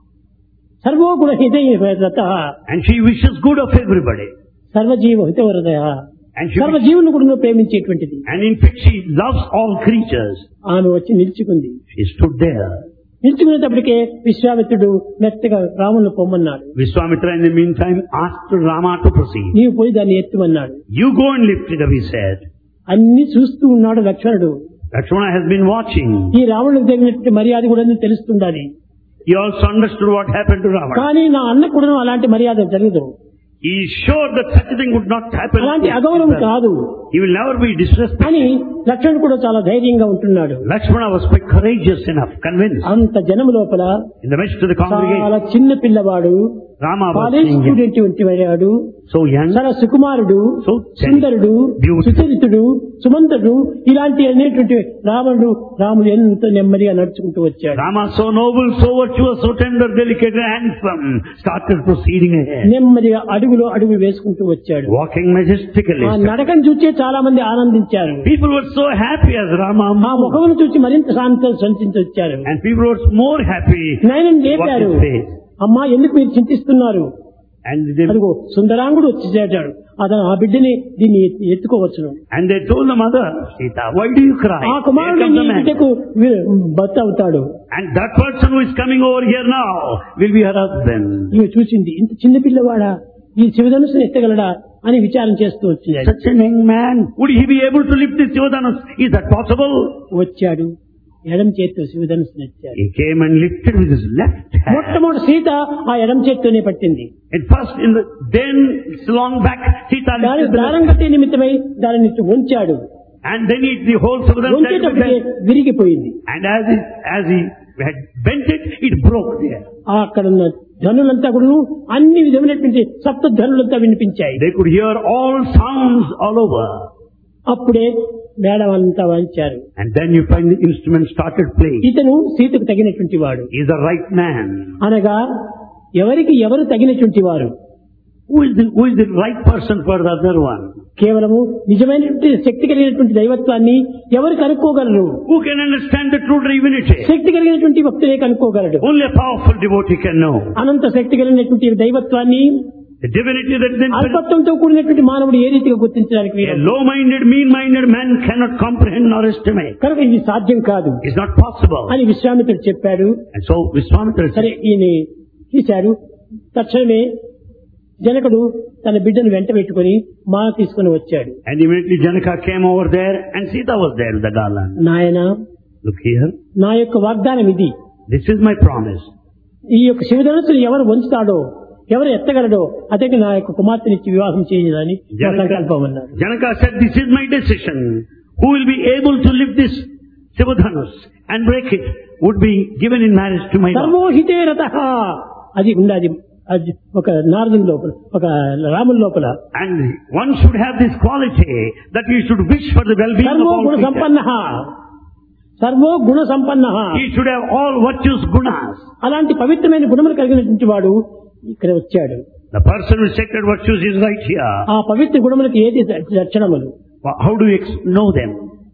సర్వోగుణ హితే రతః, And she wishes good of everybody. సర్వజీవ హితవరదః, And she సర్వజీవులను కూడా ప్రేమించేటువంటిది. and in fact she loves all creatures. ఆమె వచ్చి నిల్చుకుంది. She stood there. నిల్చుకునేటప్పటికే విశ్వామిత్రుడు మెత్తగా రాములను పొమ్మన్నాడు. Vishwamitra in the meantime asked Rama to proceed. నీవు పోయి దాన్ని ఎత్తుమన్నాడు. You go and lift it up, he said. అన్ని చూస్తూ ఉన్నాడు లక్ష్మణుడు. Lakshmana has been watching. ఈ రావణుడికి తగినటువంటి మర్యాద కూడా తెలుస్తుండాలి. He also understood what happened to Ravana. కానీ నా అన్న కూడా అలాంటి మర్యాద జరగదు. He is sure that such a thing would not happen. అలాంటి అగౌరవం కాదు He will never be disrespected. అని లక్ష్మణుడు కూడా చాలా ధైర్యంగా ఉంటున్నాడు. Lakshmana was quite courageous enough, convinced. అంత జనం లోపల In the midst of the congregation, చాలా చిన్న పిల్లవాడు, Rama was college singing. Student వంటి వాడు, So young, చాలా సుకుమారుడు, so సుందరుడు, beautiful. సుచరితుడు, సుమంతుడు, ఇలాంటి అనేటువంటి రాముడు ఎంతో నెమ్మదిగా నడుచుకుంటూ వచ్చాడు. Rama so noble, so virtuous, so tender, delicate and handsome, started proceeding ahead. నెమ్మదిగా అడుగులో అడుగు వేసుకుంటూ వచ్చాడు. Walking majestically. ఆ నడకను చూచే చాలా మంది ఆనందించారు. People were so happy as Rama ఆ moved. ముఖమును చూసి మరింత సంతోషించి వచ్చారు. And people were more happy. నాయనని లేపారు. What they say. అమ్మా ఎందుకు మీరు చింతిస్తున్నారు? And they, అదిగో సుందరాంగుడు వచ్చి చేశాడు, అతను ఆ బిడ్డని దీన్ని ఎత్తుకోవచ్చును. and they told the mother, Sita, why do you cry? ఆ Here కుమారుడు comes నీ the man. బిడ్డకు భర్త అవుతాడు. And that person who is coming over here now will be her husband. ఈమె చూసింది, ఇంత చిన్న పిల్లవాడా ఈ శివధనుసును ఎత్తగలడా అని విచారం చేస్తూ వచ్చింది. Such a young man, would he be able to lift this Sivadanus? Is that possible? వచ్చాడు, ఎడం చేత్తో శివధనుసును ఎత్తాడు. He came and lifted with his left hand. మొట్టమొదటి సీత ఆ ఎడం చేత్తోనే పట్టింది. At first, then long back, Sita దాని lifted the దారం left. కట్టే నిమిత్తమై దానిని ఉంచాడు. And then the whole Sivadanus had to be ఉంచేటప్పటికే bent. విరిగిపోయింది. And as he had bent it, it broke there. అక్కడ ఉన్న ధనులంతా కూడా అన్ని విధమైనటువంటి సప్త ధనులంతా వినిపించాయి. They could hear all sounds all over. అప్పుడే మేళమంతా వాయించారు. And then you find the instrument started playing. ఇతను సీతకు తగినటువంటి వాడు. He is the right man. అనగా ఎవరికి ఎవరు తగినటువంటి వారు? Who is the right person for the other one? కేవలము నిజమైనటువంటి శక్తి కలిగినటువంటి దైవత్వాన్ని ఎవరు కనుక్కోగలరు? Who can understand the true divinity? శక్తి కలిగినటువంటి భక్తులే కనుక్కోగలడు. Only a powerful devotee can know. అనంత శక్తి కలిగినటువంటి దైవత్వాన్ని The divinity that is in అల్పత్వంతో కూడినటువంటి మానవుడు ఏ రీతిగా గుర్తించడానికి a వీలు? low-minded, mean-minded man cannot comprehend nor estimate. కనుక ఇది సాధ్యం కాదు It's not possible. అని విశ్వామిత్రుడు చెప్పాడు. And so Vishwamitra సరే said, ఈయన తీశాడు. తక్షణమే జనకుడు తన బిడ్డను వెంట పెట్టుకుని మాల తీసుకుని వచ్చాడు. and immediately Janaka came over there and Sita was there with the garland. నాయన, Look here, నా యొక్క వాగ్దానం ఇది. this is my promise. ఈ యొక్క శివధనుసును ఎవరు వంచుతాడో, ఎవరు ఎత్తగలడో అతనికి నా యొక్క కుమార్తెనిచ్చి వివాహం చేయాలని నా సంకల్పం అన్నాడు. Janaka said, this is my decision. Who will be able to lift this Sivadhanus and break it would be given in marriage to my daughter. సర్వోహితే రతః అది ఉండాలి. అది ఒక నారదుని లోపల, ఒక రాముని లోపల. And one should have this quality that he should wish for the well-being of సర్వో all గుణ creatures. సంపన్న, సర్వో గుణ సంపన్న, He should have all virtues, gunas. అలాంటి పవిత్రమైన గుణములు కలిగినటువంటి వాడు ఇక్కడ వచ్చాడు. The person with sacred virtues is right here. ఆ పవిత్ర గుణములకు ఏది లక్షణములు? How do you know them?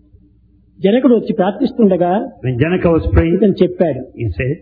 జనకుడు వచ్చి ప్రార్థిస్తుండగా When Janaka was praying, ఇతను చెప్పాడు, he said,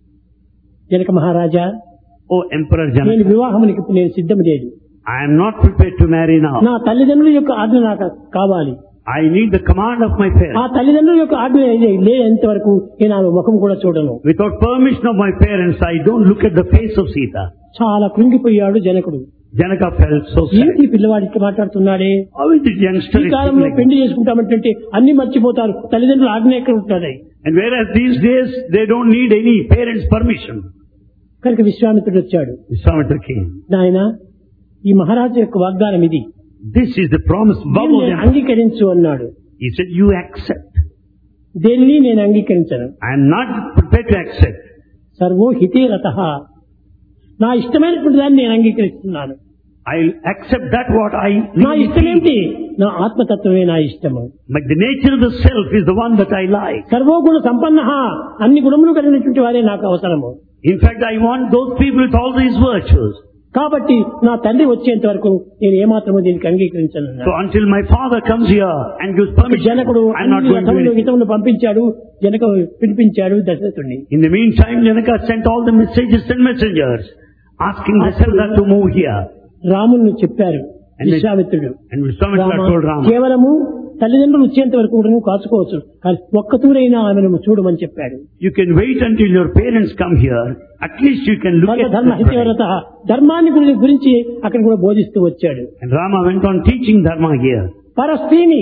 Janaka Maharaja, "Oh Emperor నేను Janaka, వివాహమునికి ఇప్పుడు నేను సిద్ధం లేదు. I am not prepared to marry now. నా తల్లిదండ్రుల యొక్క ఆజ్ఞ నాకు కావాలి. I need the command of my ఆ parents. తల్లిదండ్రుల యొక్క ఆజ్ఞ లేనంత వరకు నేను ఆమె ముఖం కూడా చూడను." Without permission of my parents, I don't look at the face of Sita." చాలా కృంగిపోయాడు జనకుడు. Janaka felt so sad. ఏంటి పిల్లవాడు ఇట్లా మాట్లాడుతున్నాడే? How is this youngster ఈ is కాలంలో like పెళ్లి చేసుకుంటామంటే అన్ని మర్చిపోతారు, తల్లిదండ్రుల ఆజ్ఞ ఎక్కడ ఉంటాయి? And whereas these days, they don't need any parents' permission. కనుక విశ్వామిత్రుడు వచ్చాడు. Vishwamitra came. నాయన, ఈ మహారాజు యొక్క వాగ్దానం ఇది, This is the promise. దీన్ని నేను అంగీకరించు అన్నాడు. He said, you accept. దేన్ని నేను అంగీకరించను. I am not prepared to accept. సర్వో హితే రతః, నా ఇష్టమైనటువంటి దాన్ని నేను అంగీకరిస్తున్నాను. I'll accept that what I నా really ఇష్టం feel. ఏమిటి? నా ఆత్మతత్వమే నా ఇష్టము. But the nature of the self is the one that I like. సర్వోగుణ సంపన్న, అన్ని గుణములు కలిగినటువంటి వారే నాకు అవసరము. In fact, I want those people with all these virtues. కాబట్టి నా తండ్రి వచ్చేంత వరకు నేను ఏమాత్రమూ దీనికి అంగీకరించను. So until my father comes here and gives permission, జనకుడు I'm not going to do it. హితమును పంపించాడు, జనక పిలిపించాడు దశరథుడిని. In the meantime, Janaka sent all the messages and messengers asking Dasharatha to move here. రాముని చెప్పారు విశ్వామిత్రుడు. And Vishwamitra told Rama, కేవలము తల్లిదండ్రులు వచ్చేంత వరకు కూడా నువ్వు కాచుకోవచ్చు, కానీ ఒక్కతూరైనా ఆమెను చూడమని చెప్పాడు. you can wait until your parents come here. At least you can look at ధర్మ the bride. హితవ్రత ధర్మాన్ని గురించి అక్కడ కూడా బోధిస్తూ వచ్చాడు. And Rama went on teaching dharma here. పరస్త్రీని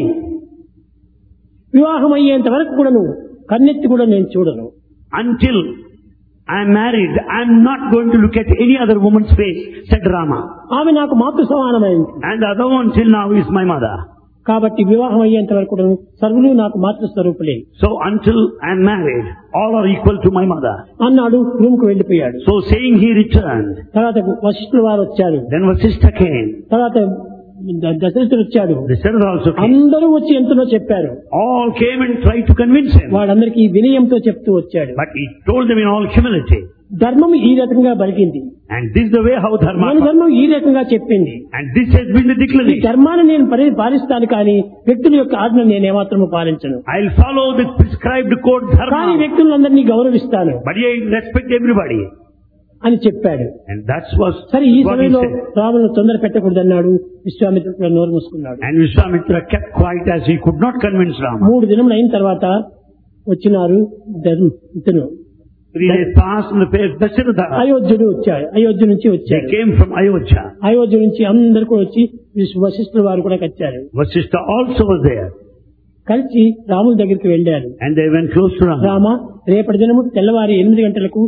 వివాహం అయ్యేంత వరకు కూడా నువ్వు కన్నెత్తి కూడా నేను చూడను. Until I am married, I am not going to look at any other woman's face, said Rama. ఆమె నాకు మాతృ సమానమైంది. And the other one till now is my mother. కాబట్టి వివాహం అయ్యేంత వరకు కూడా సర్వులు నాకు మాతృ స్వరూపులే. So until I am married, all are equal to my mother. అన్నాడు, రూమ్ కు వెళ్లిపోయాడు. So saying, he returned. తర్వాత వశిష్ఠుల వారు వచ్చారు. Then Vasishtha came. తర్వాత దశరథుడు వచ్చాడు. Dasharatha also came. అందరూ వచ్చి ఎంతనో చెప్పారు. All came and tried to convince him. వాళ్ళందరికీ వినయంతో చెప్తూ వచ్చాడు. But he told them in all humility. ధర్మం ఈ రకంగా బలికింది, And this is the way how మన dharma. ధర్మం ఈ రకంగా చెప్పింది. And this has been the ఈ declaration. ధర్మాన్ని నేను పాలిస్తాను కానీ వ్యక్తుల యొక్క ఆజ్ఞ నేను ఏమాత్రము పాలించను. I'll follow the prescribed code కానీ dharma. వ్యక్తులందరినీ గౌరవిస్తాను But I respect everybody. అని చెప్పాడు. And that was సరే ఈ what he సమయంలో said. రామును తొందర పెట్టకూడదన్నాడు. విశ్వామిత్రుడు కూడా నోరు మూసుకున్నాడు. And Vishwamitra kept quiet as he could not convince Rama. 3 దినములు అయిన తర్వాత వచ్చినారు ఇతను 3 days passed and the pair Dasharatha. అయోధ్యుడు వచ్చాడు. అయోధ్య నుంచి They వచ్చారు. came from Ayodhya. అయోధ్య నుంచి అందరు కూడా వచ్చి వశిష్ఠుల వారు కూడా వచ్చారు. Vasishtha also was there. కలిసి రాముల దగ్గరికి వెళ్ళారు. And they went close to Rama. Rama, రేపటి దినము తెల్లవారి 8 గంటలకు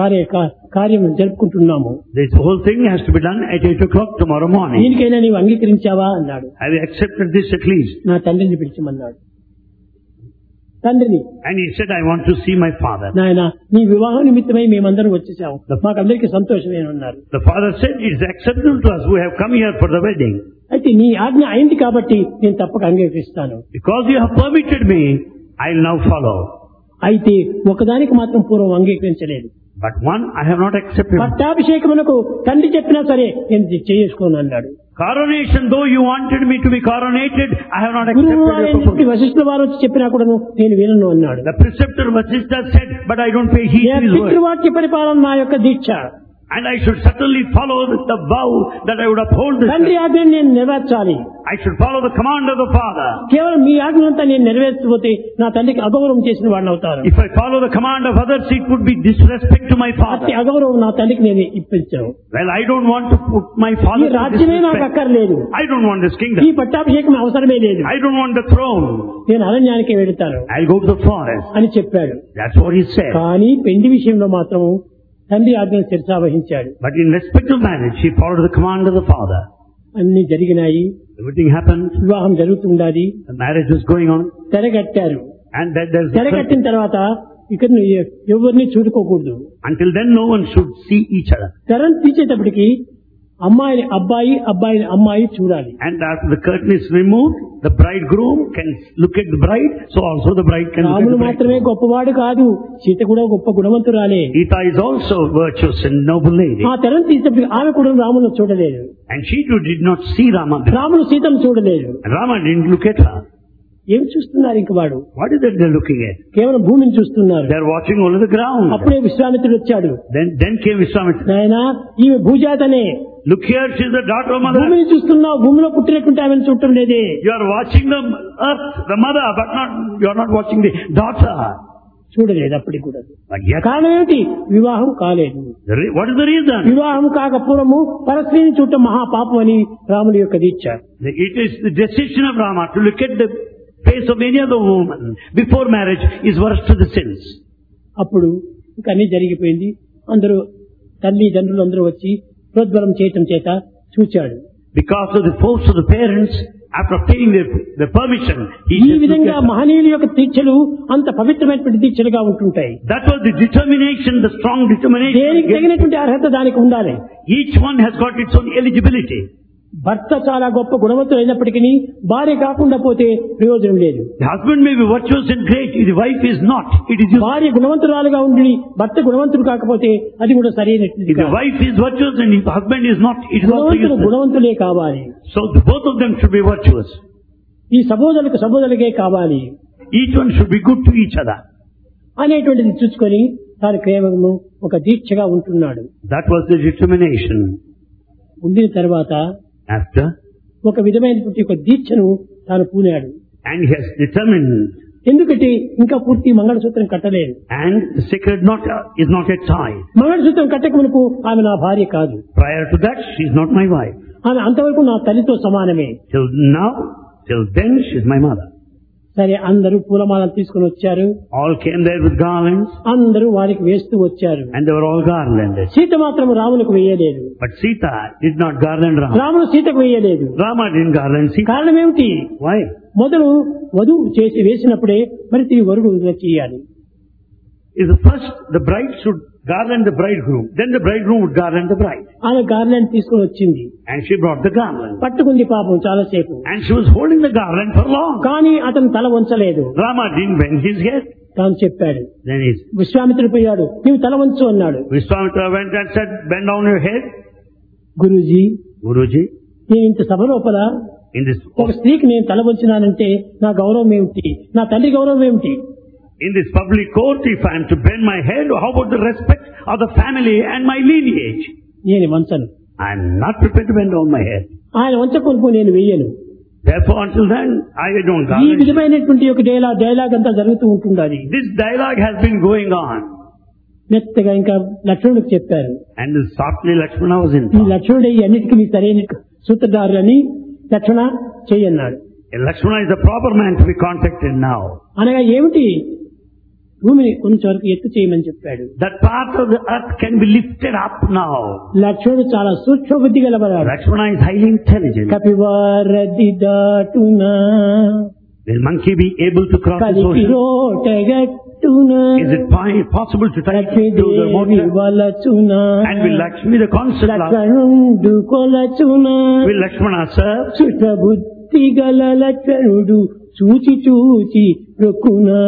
కార్యం జరుపుకుంటున్నాము. This whole thing has to be done at 8 o'clock tomorrow morning. దీనికైనా నీవు అంగీకరించావా అన్నాడు. Have you accepted this at least? నా తండ్రిని పిలిచమన్నాడు. తండ్రిని, And he said, I want to see my father. నాయన నీ వివాహం నిమిత్తమై మేమందరం వచ్చేసాము, మాకందరికీ సంతోషమేనన్నారు. The father said, it is acceptable to us who have come here for the wedding. అయితే నీ ఆజ్ఞ అయింది కాబట్టి నేను తప్పక అంగీకరిస్తాను. Because you have permitted me, I will now follow. అయితే ఒకదానికి మాత్రం పూర్వం అంగీకరించలేదు. But one I have not accepted. పట్టాభిషేకమునకు తండ్రి చెప్పినా సరే నేను చేసుకోను అన్నాడు. Coronation, though you wanted me to be coronated, I have not గురువు accepted వారు your చెప్పి proposal. వశిష్ఠుల వారు వచ్చి చెప్పినా కూడా నేను వినను అన్నాడు. The preceptor Vasishtha said, but I don't pay heed to his word. పితృవాక్య పరిపాలన నా యొక్క దీక్ష. And I should certainly follow the vow that I would uphold this. తండ్రి ఆజ్ఞను నేను నెరవేర్చాలి. I should follow the command of the father. కేవలం మీ ఆజ్ఞంతా నేను నెరవేర్చకపోతే నా తండ్రికి అగౌరవం చేసిన వాడిని అవుతాను. If I follow the command of others, it would be disrespect to my అతి father. అగౌరవం నా తండ్రికి నేను ఇప్పించాను. Well, I don't want to put my ఈ father to రాజ్యమే నాకు disrespect. అక్కర్లేదు. I don't want this ఈ kingdom. పట్టాభిషేకం అవసరమే లేదు. I don't want the throne. నేను అరణ్యానికి వెళుతాను I'll go to the forest. అని చెప్పాడు. That's what he said. కానీ పెండి విషయంలో మాత్రం తండ్రి ఆజ్ఞను శిరసావహించాడు. But in respect of marriage, he followed the command of the father. అన్ని జరిగినాయి. Everything happened. వివాహం జరుగుతుండాది. The marriage was going on. తెరగట్టారు. And that there's తెరగట్టిన తర్వాత ఇక్కడ ఎవరిని చూడుకోకూడదు. until then no one should see each other. తెరను తీసేటప్పటికి అమ్మాయిని అబ్బాయి, అబ్బాయిని అమ్మాయి చూడాలి. And after the curtain is removed, the bridegroom can look at the bride, so also the bride can look at రాముడు the మాత్రమే bridegroom. గొప్పవాడు కాదు, సీత కూడా గొప్ప గుణవంతురాలే. Sita is also a virtuous and noble lady. ఆ తెరను తీసేటప్పటికి ఆమె కూడా రామును చూడలేదు. And she too did not see Rama. రాముడు సీతను చూడలేదు. Rama didn't look at her. ఏం చూస్తున్నారు ఇంక వాడు? What is it they're looking at? కేవలం భూమిని చూస్తున్నారు. They're watching only the ground. అప్పుడే విశ్వామిత్రుడు వచ్చాడు. Then came Vishwamitra. నాయనా ఈమె భూజాతనే, Look here, she's the daughter of mother. భూమిని చూస్తున్నావు, భూమిలో పుట్టినటువంటి ఆమెను చూడటం లేదే. You are watching the earth, the mother, but you are not watching the daughter. చూడలేదు అప్పటికి కూడా. But yet, కారణం ఏమిటి? వివాహం కాలేదు. what is the reason? వివాహం కాకపూర్వము పరస్త్రీని చూడటం మహాపాపం అని రాముని యొక్క దీక్ష. It is the decision of Rama to look at the face of any other woman before marriage is worse to the sins. అప్పుడు ఇంకా అన్ని జరిగిపోయింది. అందరూ తల్లిదండ్రులు అందరూ వచ్చి ప్రోద్బలం చేయటం చేత చూచాడు. Because of the force of the parents, after obtaining their permission, he ఈ just విధంగా looked at her. మహనీయుల యొక్క దీక్షలు అంత పవిత్రమైనటువంటి దీక్షలుగా ఉంటుంటాయి. That was the determination, the strong determination. దేనికి తగినటువంటి అర్హత దానికి ఉండాలి. Each one has got its own eligibility. భర్త చాలా గొప్ప గుణవంతుడు అయినప్పటికీ భార్య కాకుండా పోతే ప్రయోజనం లేదు. The husband may be virtuous and great, the wife is not. It is భార్య గుణవంతురాలుగా ఉండి భర్త గుణవంతుడు కాకపోతే అది కూడా సరైనది if the కాదు. wife is virtuous and if the husband is not, it is also గుణవంతులు useless. గుణవంతులే కావాలి. So both of them should be virtuous. ఈ సబోధులకే కావాలి Each one should be good to each other. అనేటువంటిది చూసుకొని తాను కేవలము ఒక దీక్షగా ఉంటున్నాడు. That was the determination. ఉండిన తర్వాత After, ఒక విధమైనటువంటి ఒక దీక్షను తాను పూనాడు. and he has determined, ఎందుకంటే ఇంకా పూర్తి మంగళసూత్రం కట్టలేదు. and the sacred knot is not yet tied. మంగళసూత్రం కట్టక మునుపు ఆమె నా భార్య కాదు. Prior to that, she is not my wife. ఆమె అంతవరకు నా తల్లితో సమానమే. Till then, she is my mother. సరే, అందరూ పూలమాలను తీసుకుని వచ్చారు. All came there with garlands, అందరూ వారికి వేస్తూ వచ్చారు. and they were all garlanded. Sita మాత్రం రామునికి వేయలేదు. But Sita did not garland Rama. రాముడు సీతకు వేయలేదు. Rama didn't garland Sita. కారణం ఏమిటి? Why? మొదలు వధువు చేసి వేసినప్పుడే మరి తిరిగి వరుడు చేయాలి. If the bride should garland the bridegroom, then the bridegroom would garland the bride. ఆమె గార్లాండ్ తీసుకుని వచ్చింది. And she brought the garland. పట్టుకుంది పాపం చాలాసేపు. And she was holding the garland for long. కానీ అతను తల వంచలేదు. Rama didn't bend his head. తాను చెప్పాడు. Then he, విశ్వామిత్రుడు పోయాడు, నీవు తల వంచు అన్నాడు. Vishwamitra went and said, bend down your head. Guruji, Guruji, నేను ఇంత సభ లోపల in this ఒక స్త్రీకి నేను తల వంచినానంటే నా గౌరవం ఏమిటి, నా తండ్రి గౌరవం ఏమిటి? public court, if I am to bend my head, how about the respect of the family and my lineage? నేను వంచను. I am not prepared to bend down my head. ఆయన వంచకొనుకో నేను వెయ్యను. Therefore, until then, I don't ఈ garland. విధమైనటువంటి ఒక dialogue అంతా జరుగుతూ ఉంటుంది. This dialogue has been going on. మెత్తగా ఇంకా లక్ష్మణుడికి చెప్పారు. And softly Lakshmana was ఈ informed. లక్ష్మణుడు ఈ అన్నిటికీ నీ సరైన సూత్రధారు అని లక్ష్మణ చెయ్యన్నాడు. Lakshmana is the proper man to be contacted now. అనగా ఏమిటి? భూమిని కొంచెం వరకు ఎత్తు చేయమని చెప్పాడు. That part of the earth can be lifted up now. లక్ష్మణుడు చాలా సూక్ష్మ బుద్ధి గలవాడు. Lakshmana is highly intelligent. కపివారది దాటునా Will monkey be able to cross this ocean? కలిపిరోటగట్టునా Is it possible to touch to the water? వలచునా And will Lakshmi, the constant love, లక్ష్మణుడు కొలచునా will Lakshmana serve? సుత బుద్ధి గల లక్ష్మణుడు చూచి చూచి రొక్కునా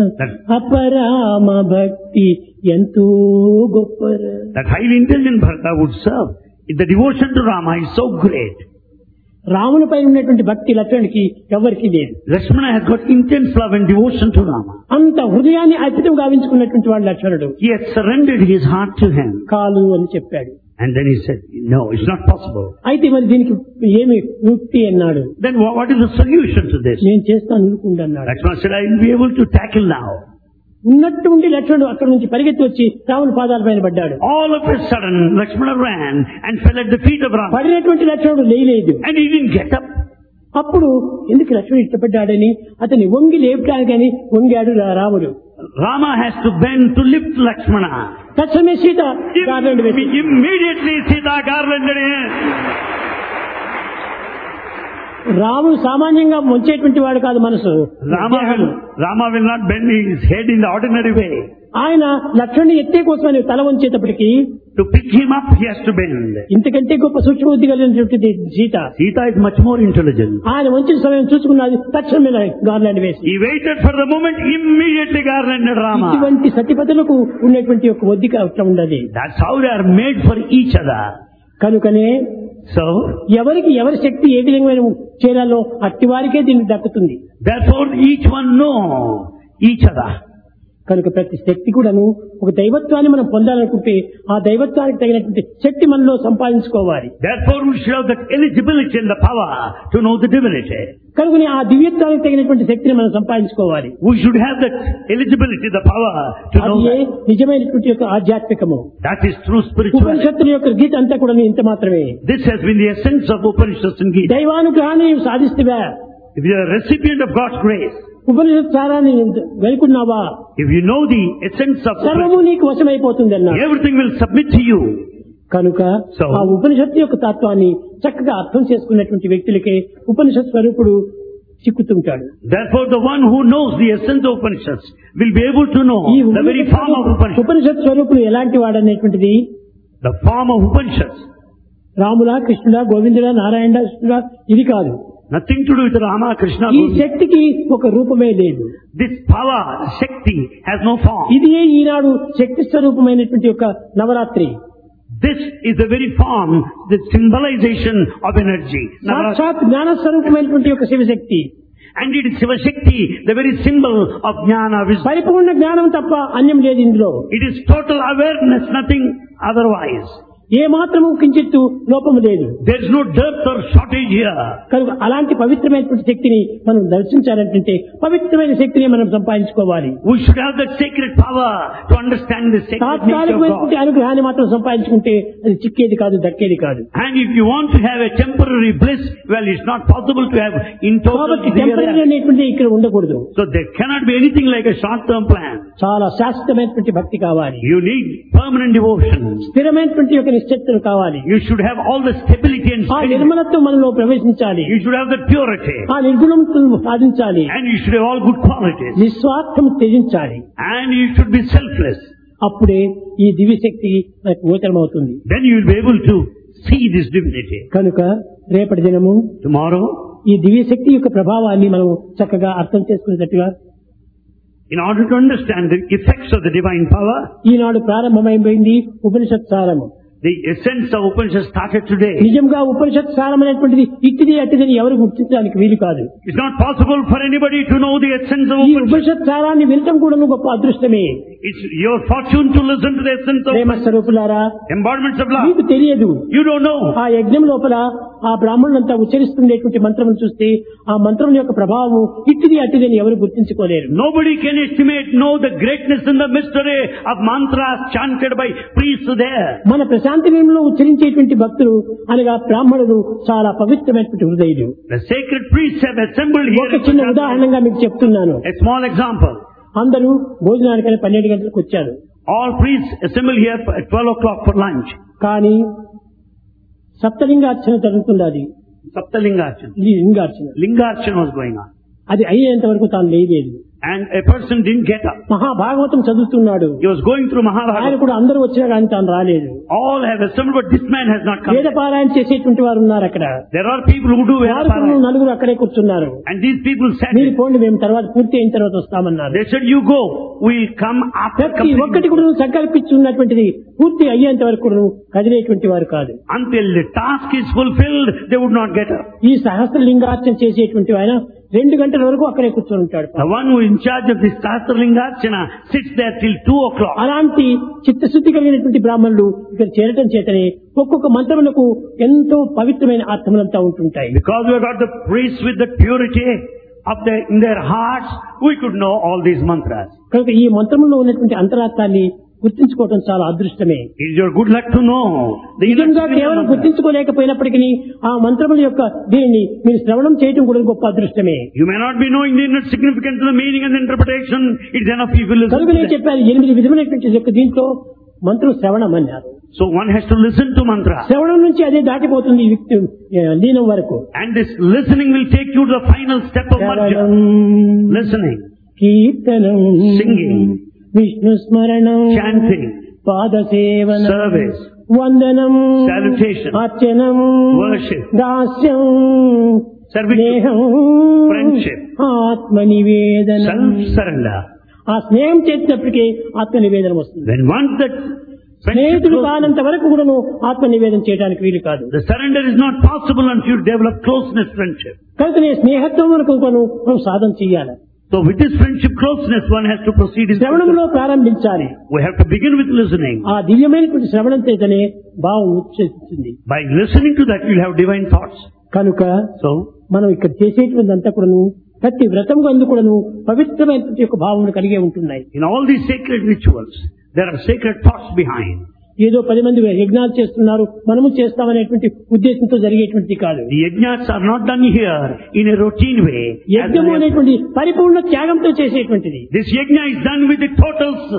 అపరామ భక్తి ఎంతో గొప్పరా. That highly intelligent Bharata would serve. The devotion to Rama is so great. రామునిపై ఉన్నటువంటి భక్తి లక్ష్మణుడికి ఎవరికి లేదు. Lakshmana has got intense love and devotion to Rama. అంత హృదయాన్ని అర్పితం గావించుకున్నటువంటి వాడు లక్ష్మణుడు. He had surrendered his heart to him. కాలు అని చెప్పాడు. And then he said, no, it's not possible. అయితే మరి దీనికి ఏమి యుక్తి అన్నాడు. Then what is the solution to this? నేను చేస్తాను అనుకుంటా అన్నాడు. Lakshmana said, I will be able to tackle now. ఉన్నట్టు ఉండి లక్ష్మణుడు అక్కడి నుంచి పరిగెత్తి వచ్చి రాముని పాదాల పైన పడ్డాడు. All of a sudden, Lakshmana ran and fell at the feet of Rama. పడినటువంటి లక్ష్మణుడు లేయలేదు. And he didn't get up. అప్పుడు ఎందుకు లక్ష్మణుడు ఇష్టపడ్డాడని అతన్ని వంగి లేపడానికని వంగాడు రాముడు. Rama has to bend to lift Lakshmana. తక్షణమే సీత గార్లాండ్ వేసి Immediately Sita garlanded him. రాముడు సామాన్యంగా వంచేటువంటి వాడు కాదు మనసు. Rama will not bend his head in the ordinary way. ఆయన లక్ష్మణుని ఎత్తే కోసమని తల వంచేటప్పటికి To pick him up, he has to bend. ఇంతకంటే గొప్ప సూక్ష్మ బుద్ధి కలిగినటువంటి Sita. Sita is much more intelligent. ఆయన వంచిన సమయం చూసుకున్నది, తక్షణమే గార్లాండ్ వేసి He waited for the moment, immediately garlanded Rama. ఇటువంటి సతిపతులకు ఉన్నటువంటి ఒక ఒద్దిక అట్లా ఉండదు. That's how they are made for each other. కనుకనే So, ఎవరికి ఎవరి శక్తి ఏ విధంగా చేరాలో అట్టి వారికే దీనికి దక్కుతుంది. therefore each one know each other. కనుక ప్రతి శక్తి కూడాను ఒక దైవత్వాన్ని మనం పొందాలనుకుంటే ఆ దైవత్వానికి తగినటువంటి శక్తి మనలో సంపాదించుకోవాలి. Therefore we should have that eligibility and the power to know the divinity. కనుకనే ఆ దివ్యత్వానికి తగినటువంటి శక్తిని మనం సంపాదించుకోవాలి. We should have that eligibility, the power to know అది that. నిజమైనటువంటి యొక్క ఆధ్యాత్మికము. That is true spirituality. ఉపనిషత్తుల యొక్క గీత అంతా కూడా ఇంత మాత్రమే. This has been the essence of Upanishads and Gita. దైవానుగ్రహాన్ని నీవు సాధిస్తువా, If you are a recipient of God's grace, ఉపనిషత్ సారాన్ని వెలుకున్నావా, if you know the essence of సర్వము Upanishad, నీకు వశమైపోతుంది అన్నాడు. everything will submit to you. కనుక ఆ ఉపనిషత్తు యొక్క తత్వాన్ని చక్కగా అర్థం చేసుకున్నటువంటి వ్యక్తులకే ఉపనిషత్ స్వరూపుడు చిక్కుతుంటాడు. Therefore the one who knows the essence of Upanishads will be able to know ఈ the very form of Upanishads. ఉపనిషత్ స్వరూపుడు ఎలాంటి వాడనేటువంటిది The form of Upanishads. రాములా, కృష్ణుడా, గోవిందుడా, నారాయణ, కృష్ణుడా ఇది కాదు. Nothing to do with Rama, Krishna, ఈ Govinda. శక్తికి ఒక రూపమే లేదు. This power, Shakti, has no form. ఇది ఈనాడు శక్తి స్వరూపమైనటువంటి ఒక Navratri. This is the very form, the symbolization of energy. సాక్షాత్ జ్ఞాన స్వరూపమైనటువంటి ఒక Shivashakti. And it is Shiva Shakti, the very symbol of Jnana, wisdom. పరిపూర్ణ జ్ఞానం తప్ప అన్యం లేదు ఇందులో. It is total awareness, nothing otherwise. ఏ మాత్రము కించిత్తు లోపము లేదు. There is no dearth or shortage here. కనుక అలాంటి పవిత్రమైనటువంటి శక్తిని మనం దర్శించాలంటే పవిత్రమైన శక్తిని మనం సంపాదించుకోవాలి. We should have that sacred power to understand the sacred nature of God. తాత్కాలికమైనటువంటి అనుగ్రహాన్ని మాత్రం సంపాదించుకుంటే అది చిక్కేది కాదు, దక్కేది కాదు. And if you want to have a temporary bliss, well, it's not possible to have in total. కాబట్టి టెంపరీ అనేటువంటి ఇక్కడ ఉండకూడదు. So there cannot be anything like a short-term plan. చాలా శాశ్వతమైనటువంటి భక్తి కావాలి. You need permanent devotion. స్థిరమైనటువంటి ఒక నిశ్చయత కావాలి. You should have all the stability and ఆ strength. నిర్మలత్వం మనలో ప్రవేశించాలి. You should have the purity. ఆ నిర్గుణం సాధించాలి. And you should have all good qualities. నిస్వార్థం త్యజించాలి. And you should be selfless. అప్పుడే ఈ దివ్యశక్తి మనకు గోచరమవుతుంది. Then you will be able to see this divinity. కనుక రేపటి దినము Tomorrow, ఈ దివ్యశక్తి యొక్క ప్రభావాన్ని మనం చక్కగా అర్థం చేసుకునేటట్టుగా in order to understand the effects of the divine power, ఈనాడు ప్రారంభమైపోయింది ఉపనిషత్ సారము. the essence of Upanishad started today. నిజంగా ఉపనిషత్ సారం అనేటువంటిది ఇట్టిది అట్టిదని ఎవరు గుర్తించడానికి వీలు కాదు. It's not possible for anybody to know the essence of ఈ Upanishad. ఉపనిషత్ సారాన్ని వినటం కూడా గొప్ప అదృష్టమే. It's your fortune to listen to the essence of ప్రేమ స్వరూపులారా, embodiments of love. మీకు తెలియదు. You don't know. ఆ యజ్ఞం లోపల ఆ బ్రాహ్మణులంతా ఉచ్చరిస్తుండేటువంటి మంత్రం చూస్తే ఆ మంత్రం యొక్క ప్రభావం ఇట్టిది అట్టిదని ఎవరు గుర్తించుకోలేరు. Nobody can know the greatness and the mystery of mantras chanted by priests there. మన ప్రశాంతి నిలయంలో ఉచ్చరించేటువంటి భక్తులు అనగా బ్రాహ్మణులు చాలా పవిత్రమైనటువంటి హృదయులు. The sacred priests have assembled here. ఒక చిన్న ఉదాహరణగా మీకు చెప్తున్నాను. A small example. అందరూ భోజనానికైనా 12 గంటలకు వచ్చారు. All priests assemble here at 12 o'clock for lunch. కానీ సప్తలింగార్చన జరుగుతున్నది. Saptalingarchana. లింగార్చన Lingarchana was going on. అది అయ్యేంత వరకు తాను లేలేదు. And a person didn't get up. Mahabhagavatam చదువుతున్నాడు. He was going through ఆయన Mahabharata. కూడా అందరూ వచ్చినా కానీ తాను రాలేదు. All have assembled, but this man has not come. వేద పారాయణ చేసేటువంటి వారు ఉన్నారు అక్కడ. There are people who do వారు కూడా Veda. నలుగురు అక్కడే కూర్చున్నారు. And these people said, మీరు పోండి, మేము తర్వాత పూర్తి అయిన తర్వాత వస్తామన్నారు. they said, you go, we'll come after ప్రతి ఒక్కటి completing. కూడా సంకల్పించున్నటువంటిది పూర్తి అయ్యేంత వరకు కూడా కదిలేటువంటి వారు కాదు. Until the task is fulfilled, they would not get up. ఈ సహస్రలింగార్చన చేసేటువంటి ఆయన 2 గంటల వరకు అక్కడే కూర్చొని ఉంటాడు. The one who is in charge of this Sahasralingarchana sits there till 2 o'clock. అలాంటి చిత్తశుద్ధి కలిగినటువంటి బ్రాహ్మణులు ఇక్కడ చేరటం చేతనే ఒక్కొక్క మంత్రములకు ఎంతో పవిత్రమైన అర్థములంతా ఉంటుంటాయి. Because we have got the priests with the purity of in their hearts, we could know all these mantras. కనుక ఈ మంత్రములో ఉన్నటువంటి అంతరార్థాన్ని గుర్తించుకోవడం చాలా అదృష్టమే. It is your good luck to know. The నిజంగా కేవలం గుర్తించుకోలేకపోయినప్పటికీ ఆ మంత్రముల యొక్క దీనిని మీరు శ్రవణం చేయడం కూడా గొప్ప అదృష్టమే. You may not be knowing the inner significance of the meaning and the interpretation. It's enough if you listen కనుక to నేను them. చెప్పాను 8 విధమైనటువంటి యొక్క దీంట్లో మంత్రం శ్రవణం అన్నారు. So one has to listen to mantra. శ్రవణం నుంచి అదే దాటిపోతుంది ఈ వ్యక్తి లీనం వరకు. And this listening will take you to the final step of marja. Listening, కీర్తనం, singing, విష్ణు స్మరణం, chanting, పాదసేవనం, service, వందనం, salutation, అర్చనం, worship, దాస్యం, servitude, స్నేహం, friendship, ఆత్మ నివేదనం. self-surrender. ఆ స్నేహం చేసినప్పటికీ ఆత్మ నివేదనం వస్తుంది. When once that friendship స్నేహితుడు grows, కానంత వరకు కూడా ఆత్మ నివేదన చేయడానికి వీలు కాదు. the surrender is not possible until you develop closeness friendship. కనుక నేను స్నేహత్వం వరకు మనం సాధన చేయాలి. So with this friendship closeness, one has to proceed in శ్రవణంలో ప్రారంభించాలి. We have to begin with listening. ఆ దివ్యమైనటువంటి శ్రవణం చేతనే భావం ఉచ్చేస్తుంది. By listening to that, you'll have divine thoughts. కనుక So, మనం ఇక్కడ చేసేటువంటి అంతా కూడాను ప్రతి వ్రతం అందు కూడాను పవిత్రమైనటువంటి యొక్క భావములు కలిగే ఉంటున్నాయి. in all these sacred rituals, there are sacred thoughts behind. ఏదో 10 మంది యజ్ఞాలు చేస్తున్నారు మనము చేస్తామనేటువంటి ఉద్దేశంతో జరిగేటువంటిది కాదు. The yajnas are not done here in a routine way. యజ్ఞము అనేటువంటి పరిపూర్ణ త్యాగంతో చేసేటువంటిది. This yajna is done with the total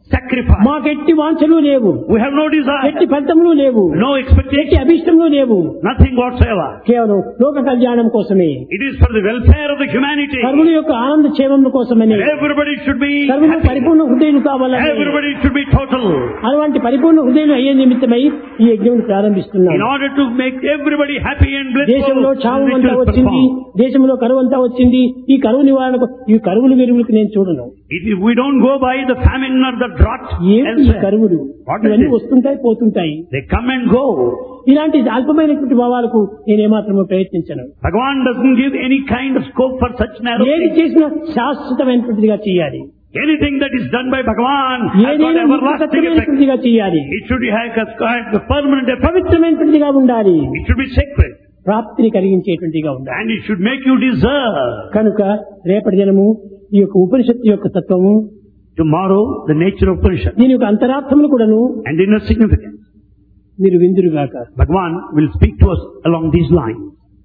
sacrifice. మాకెట్టి వాంఛలు లేవు, We have no desire, ఎట్టి ఫలితములు లేవు, no ఎట్టి expectation, అభిష్టములు లేవు. nothing whatsoever. కేవలం లోక కళ్యాణం కోసమే, It is for the welfare of the humanity. సర్వుల యొక్క ఆనంద క్షేమం కోసమని, Everybody should be సర్వులు happy. పరిపూర్ణ హృదయులు కావాలని, Everybody should be total. అలాంటి పరిపూర్ణ హృదయులు అయ్యే నిమిత్తమై ఈ యజ్ఞం In ప్రారంభిస్తున్నాను. order to make everybody happy and blissful, దేశంలో క్షామం this అంతా ritual is వచ్చింది, performed. దేశంలో కరువు అంతా వచ్చింది. ఈ కరువు నివారణకు ఈ కరువులు వెరువులకు నేను చూడను. If we don't go by the famine or the drought ఏమి ఈ elsewhere, కరువులు What is ఇవన్నీ this? వస్తుంటాయి పోతుంటాయి. they come and go. ఇలాంటి అల్పమైనటువంటి భావాలకు నేను ఏమాత్రమూ ప్రయత్నించను. Bhagavan doesn't give any kind of scope for such narrow ఏది things. చేసినా శాశ్వతమైనటువంటిదిగా చేయాలి. Anything that is done by Bhagavan has got ఏదైనా everlasting effect. సత్యమైనటువంటిదిగా చేయాలి. It should have a permanent effect. పవిత్రమైనటువంటిదిగా ఉండాలి. It should be sacred. ప్రాప్తిని కలిగించేటువంటిదిగా ఉండాలి. And it should make you deserve. కనుక రేపటి దినము ఈ యొక్క ఉపనిషత్తు యొక్క తత్వము, Tomorrow, the nature of Upanishad దీని యొక్క అంతరార్థములు కూడాను and inner significance. మీరు విందురుగాక. Bhagavan will speak to us along these lines.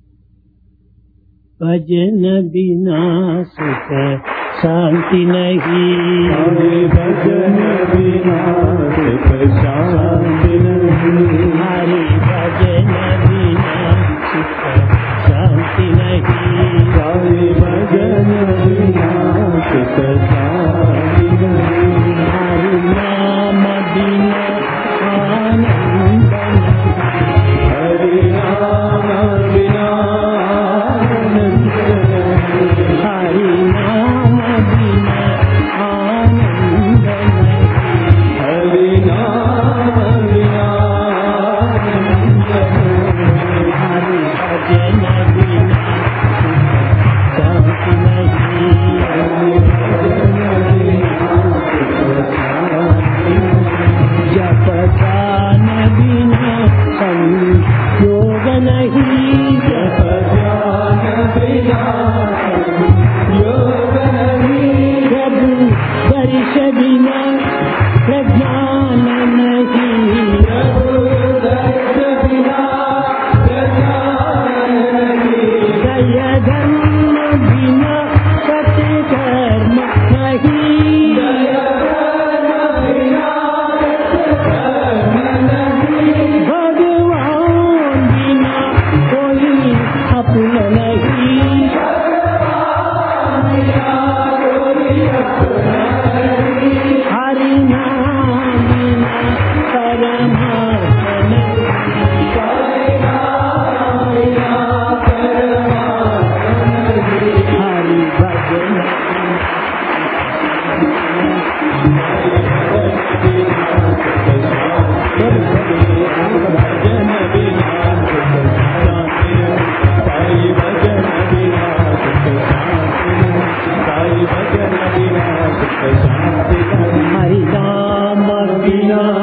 భజన బినా సుఖ శాంతి నహి, భజన బినా సుఖ శాంతి నహి, హరి భజన బినా సుఖ శాంతి నహి, హరి భజన బినా సుఖ శాంతి నహి, హరి నామ బినా ఆనంద నహి, హరి నామ బినా ఆనంద నహి, హరి నామ బినా ఆనంద నహి, హరి నామ బినా ఆనంద నహి, హరి భజన బినా సుఖ శాంతి నహి, जप ध्यान बिना संयोग नहीं, जप ध्यान बिना योग नहीं, प्रभु दर्श बिना प्रज्ञान नहीं, प्रभु दर्श बिना प्रज्ञान नहीं, दय धर्म बिना सत्कर्म नहीं, दया धर्म बिना सत्कर्म नहीं, भगवान बिना कोई अपना नहीं, बिना कोई अपना नहीं, हरि नाम बिना परमात्मा नहीं, बिना परमात्मा नहीं, हरि भजन भजन बिना सुख शांति नहीं, साई भजन बिना सुख शांति नहीं, साई भजन बिना सुख शांति नहीं, हरि नाम बिना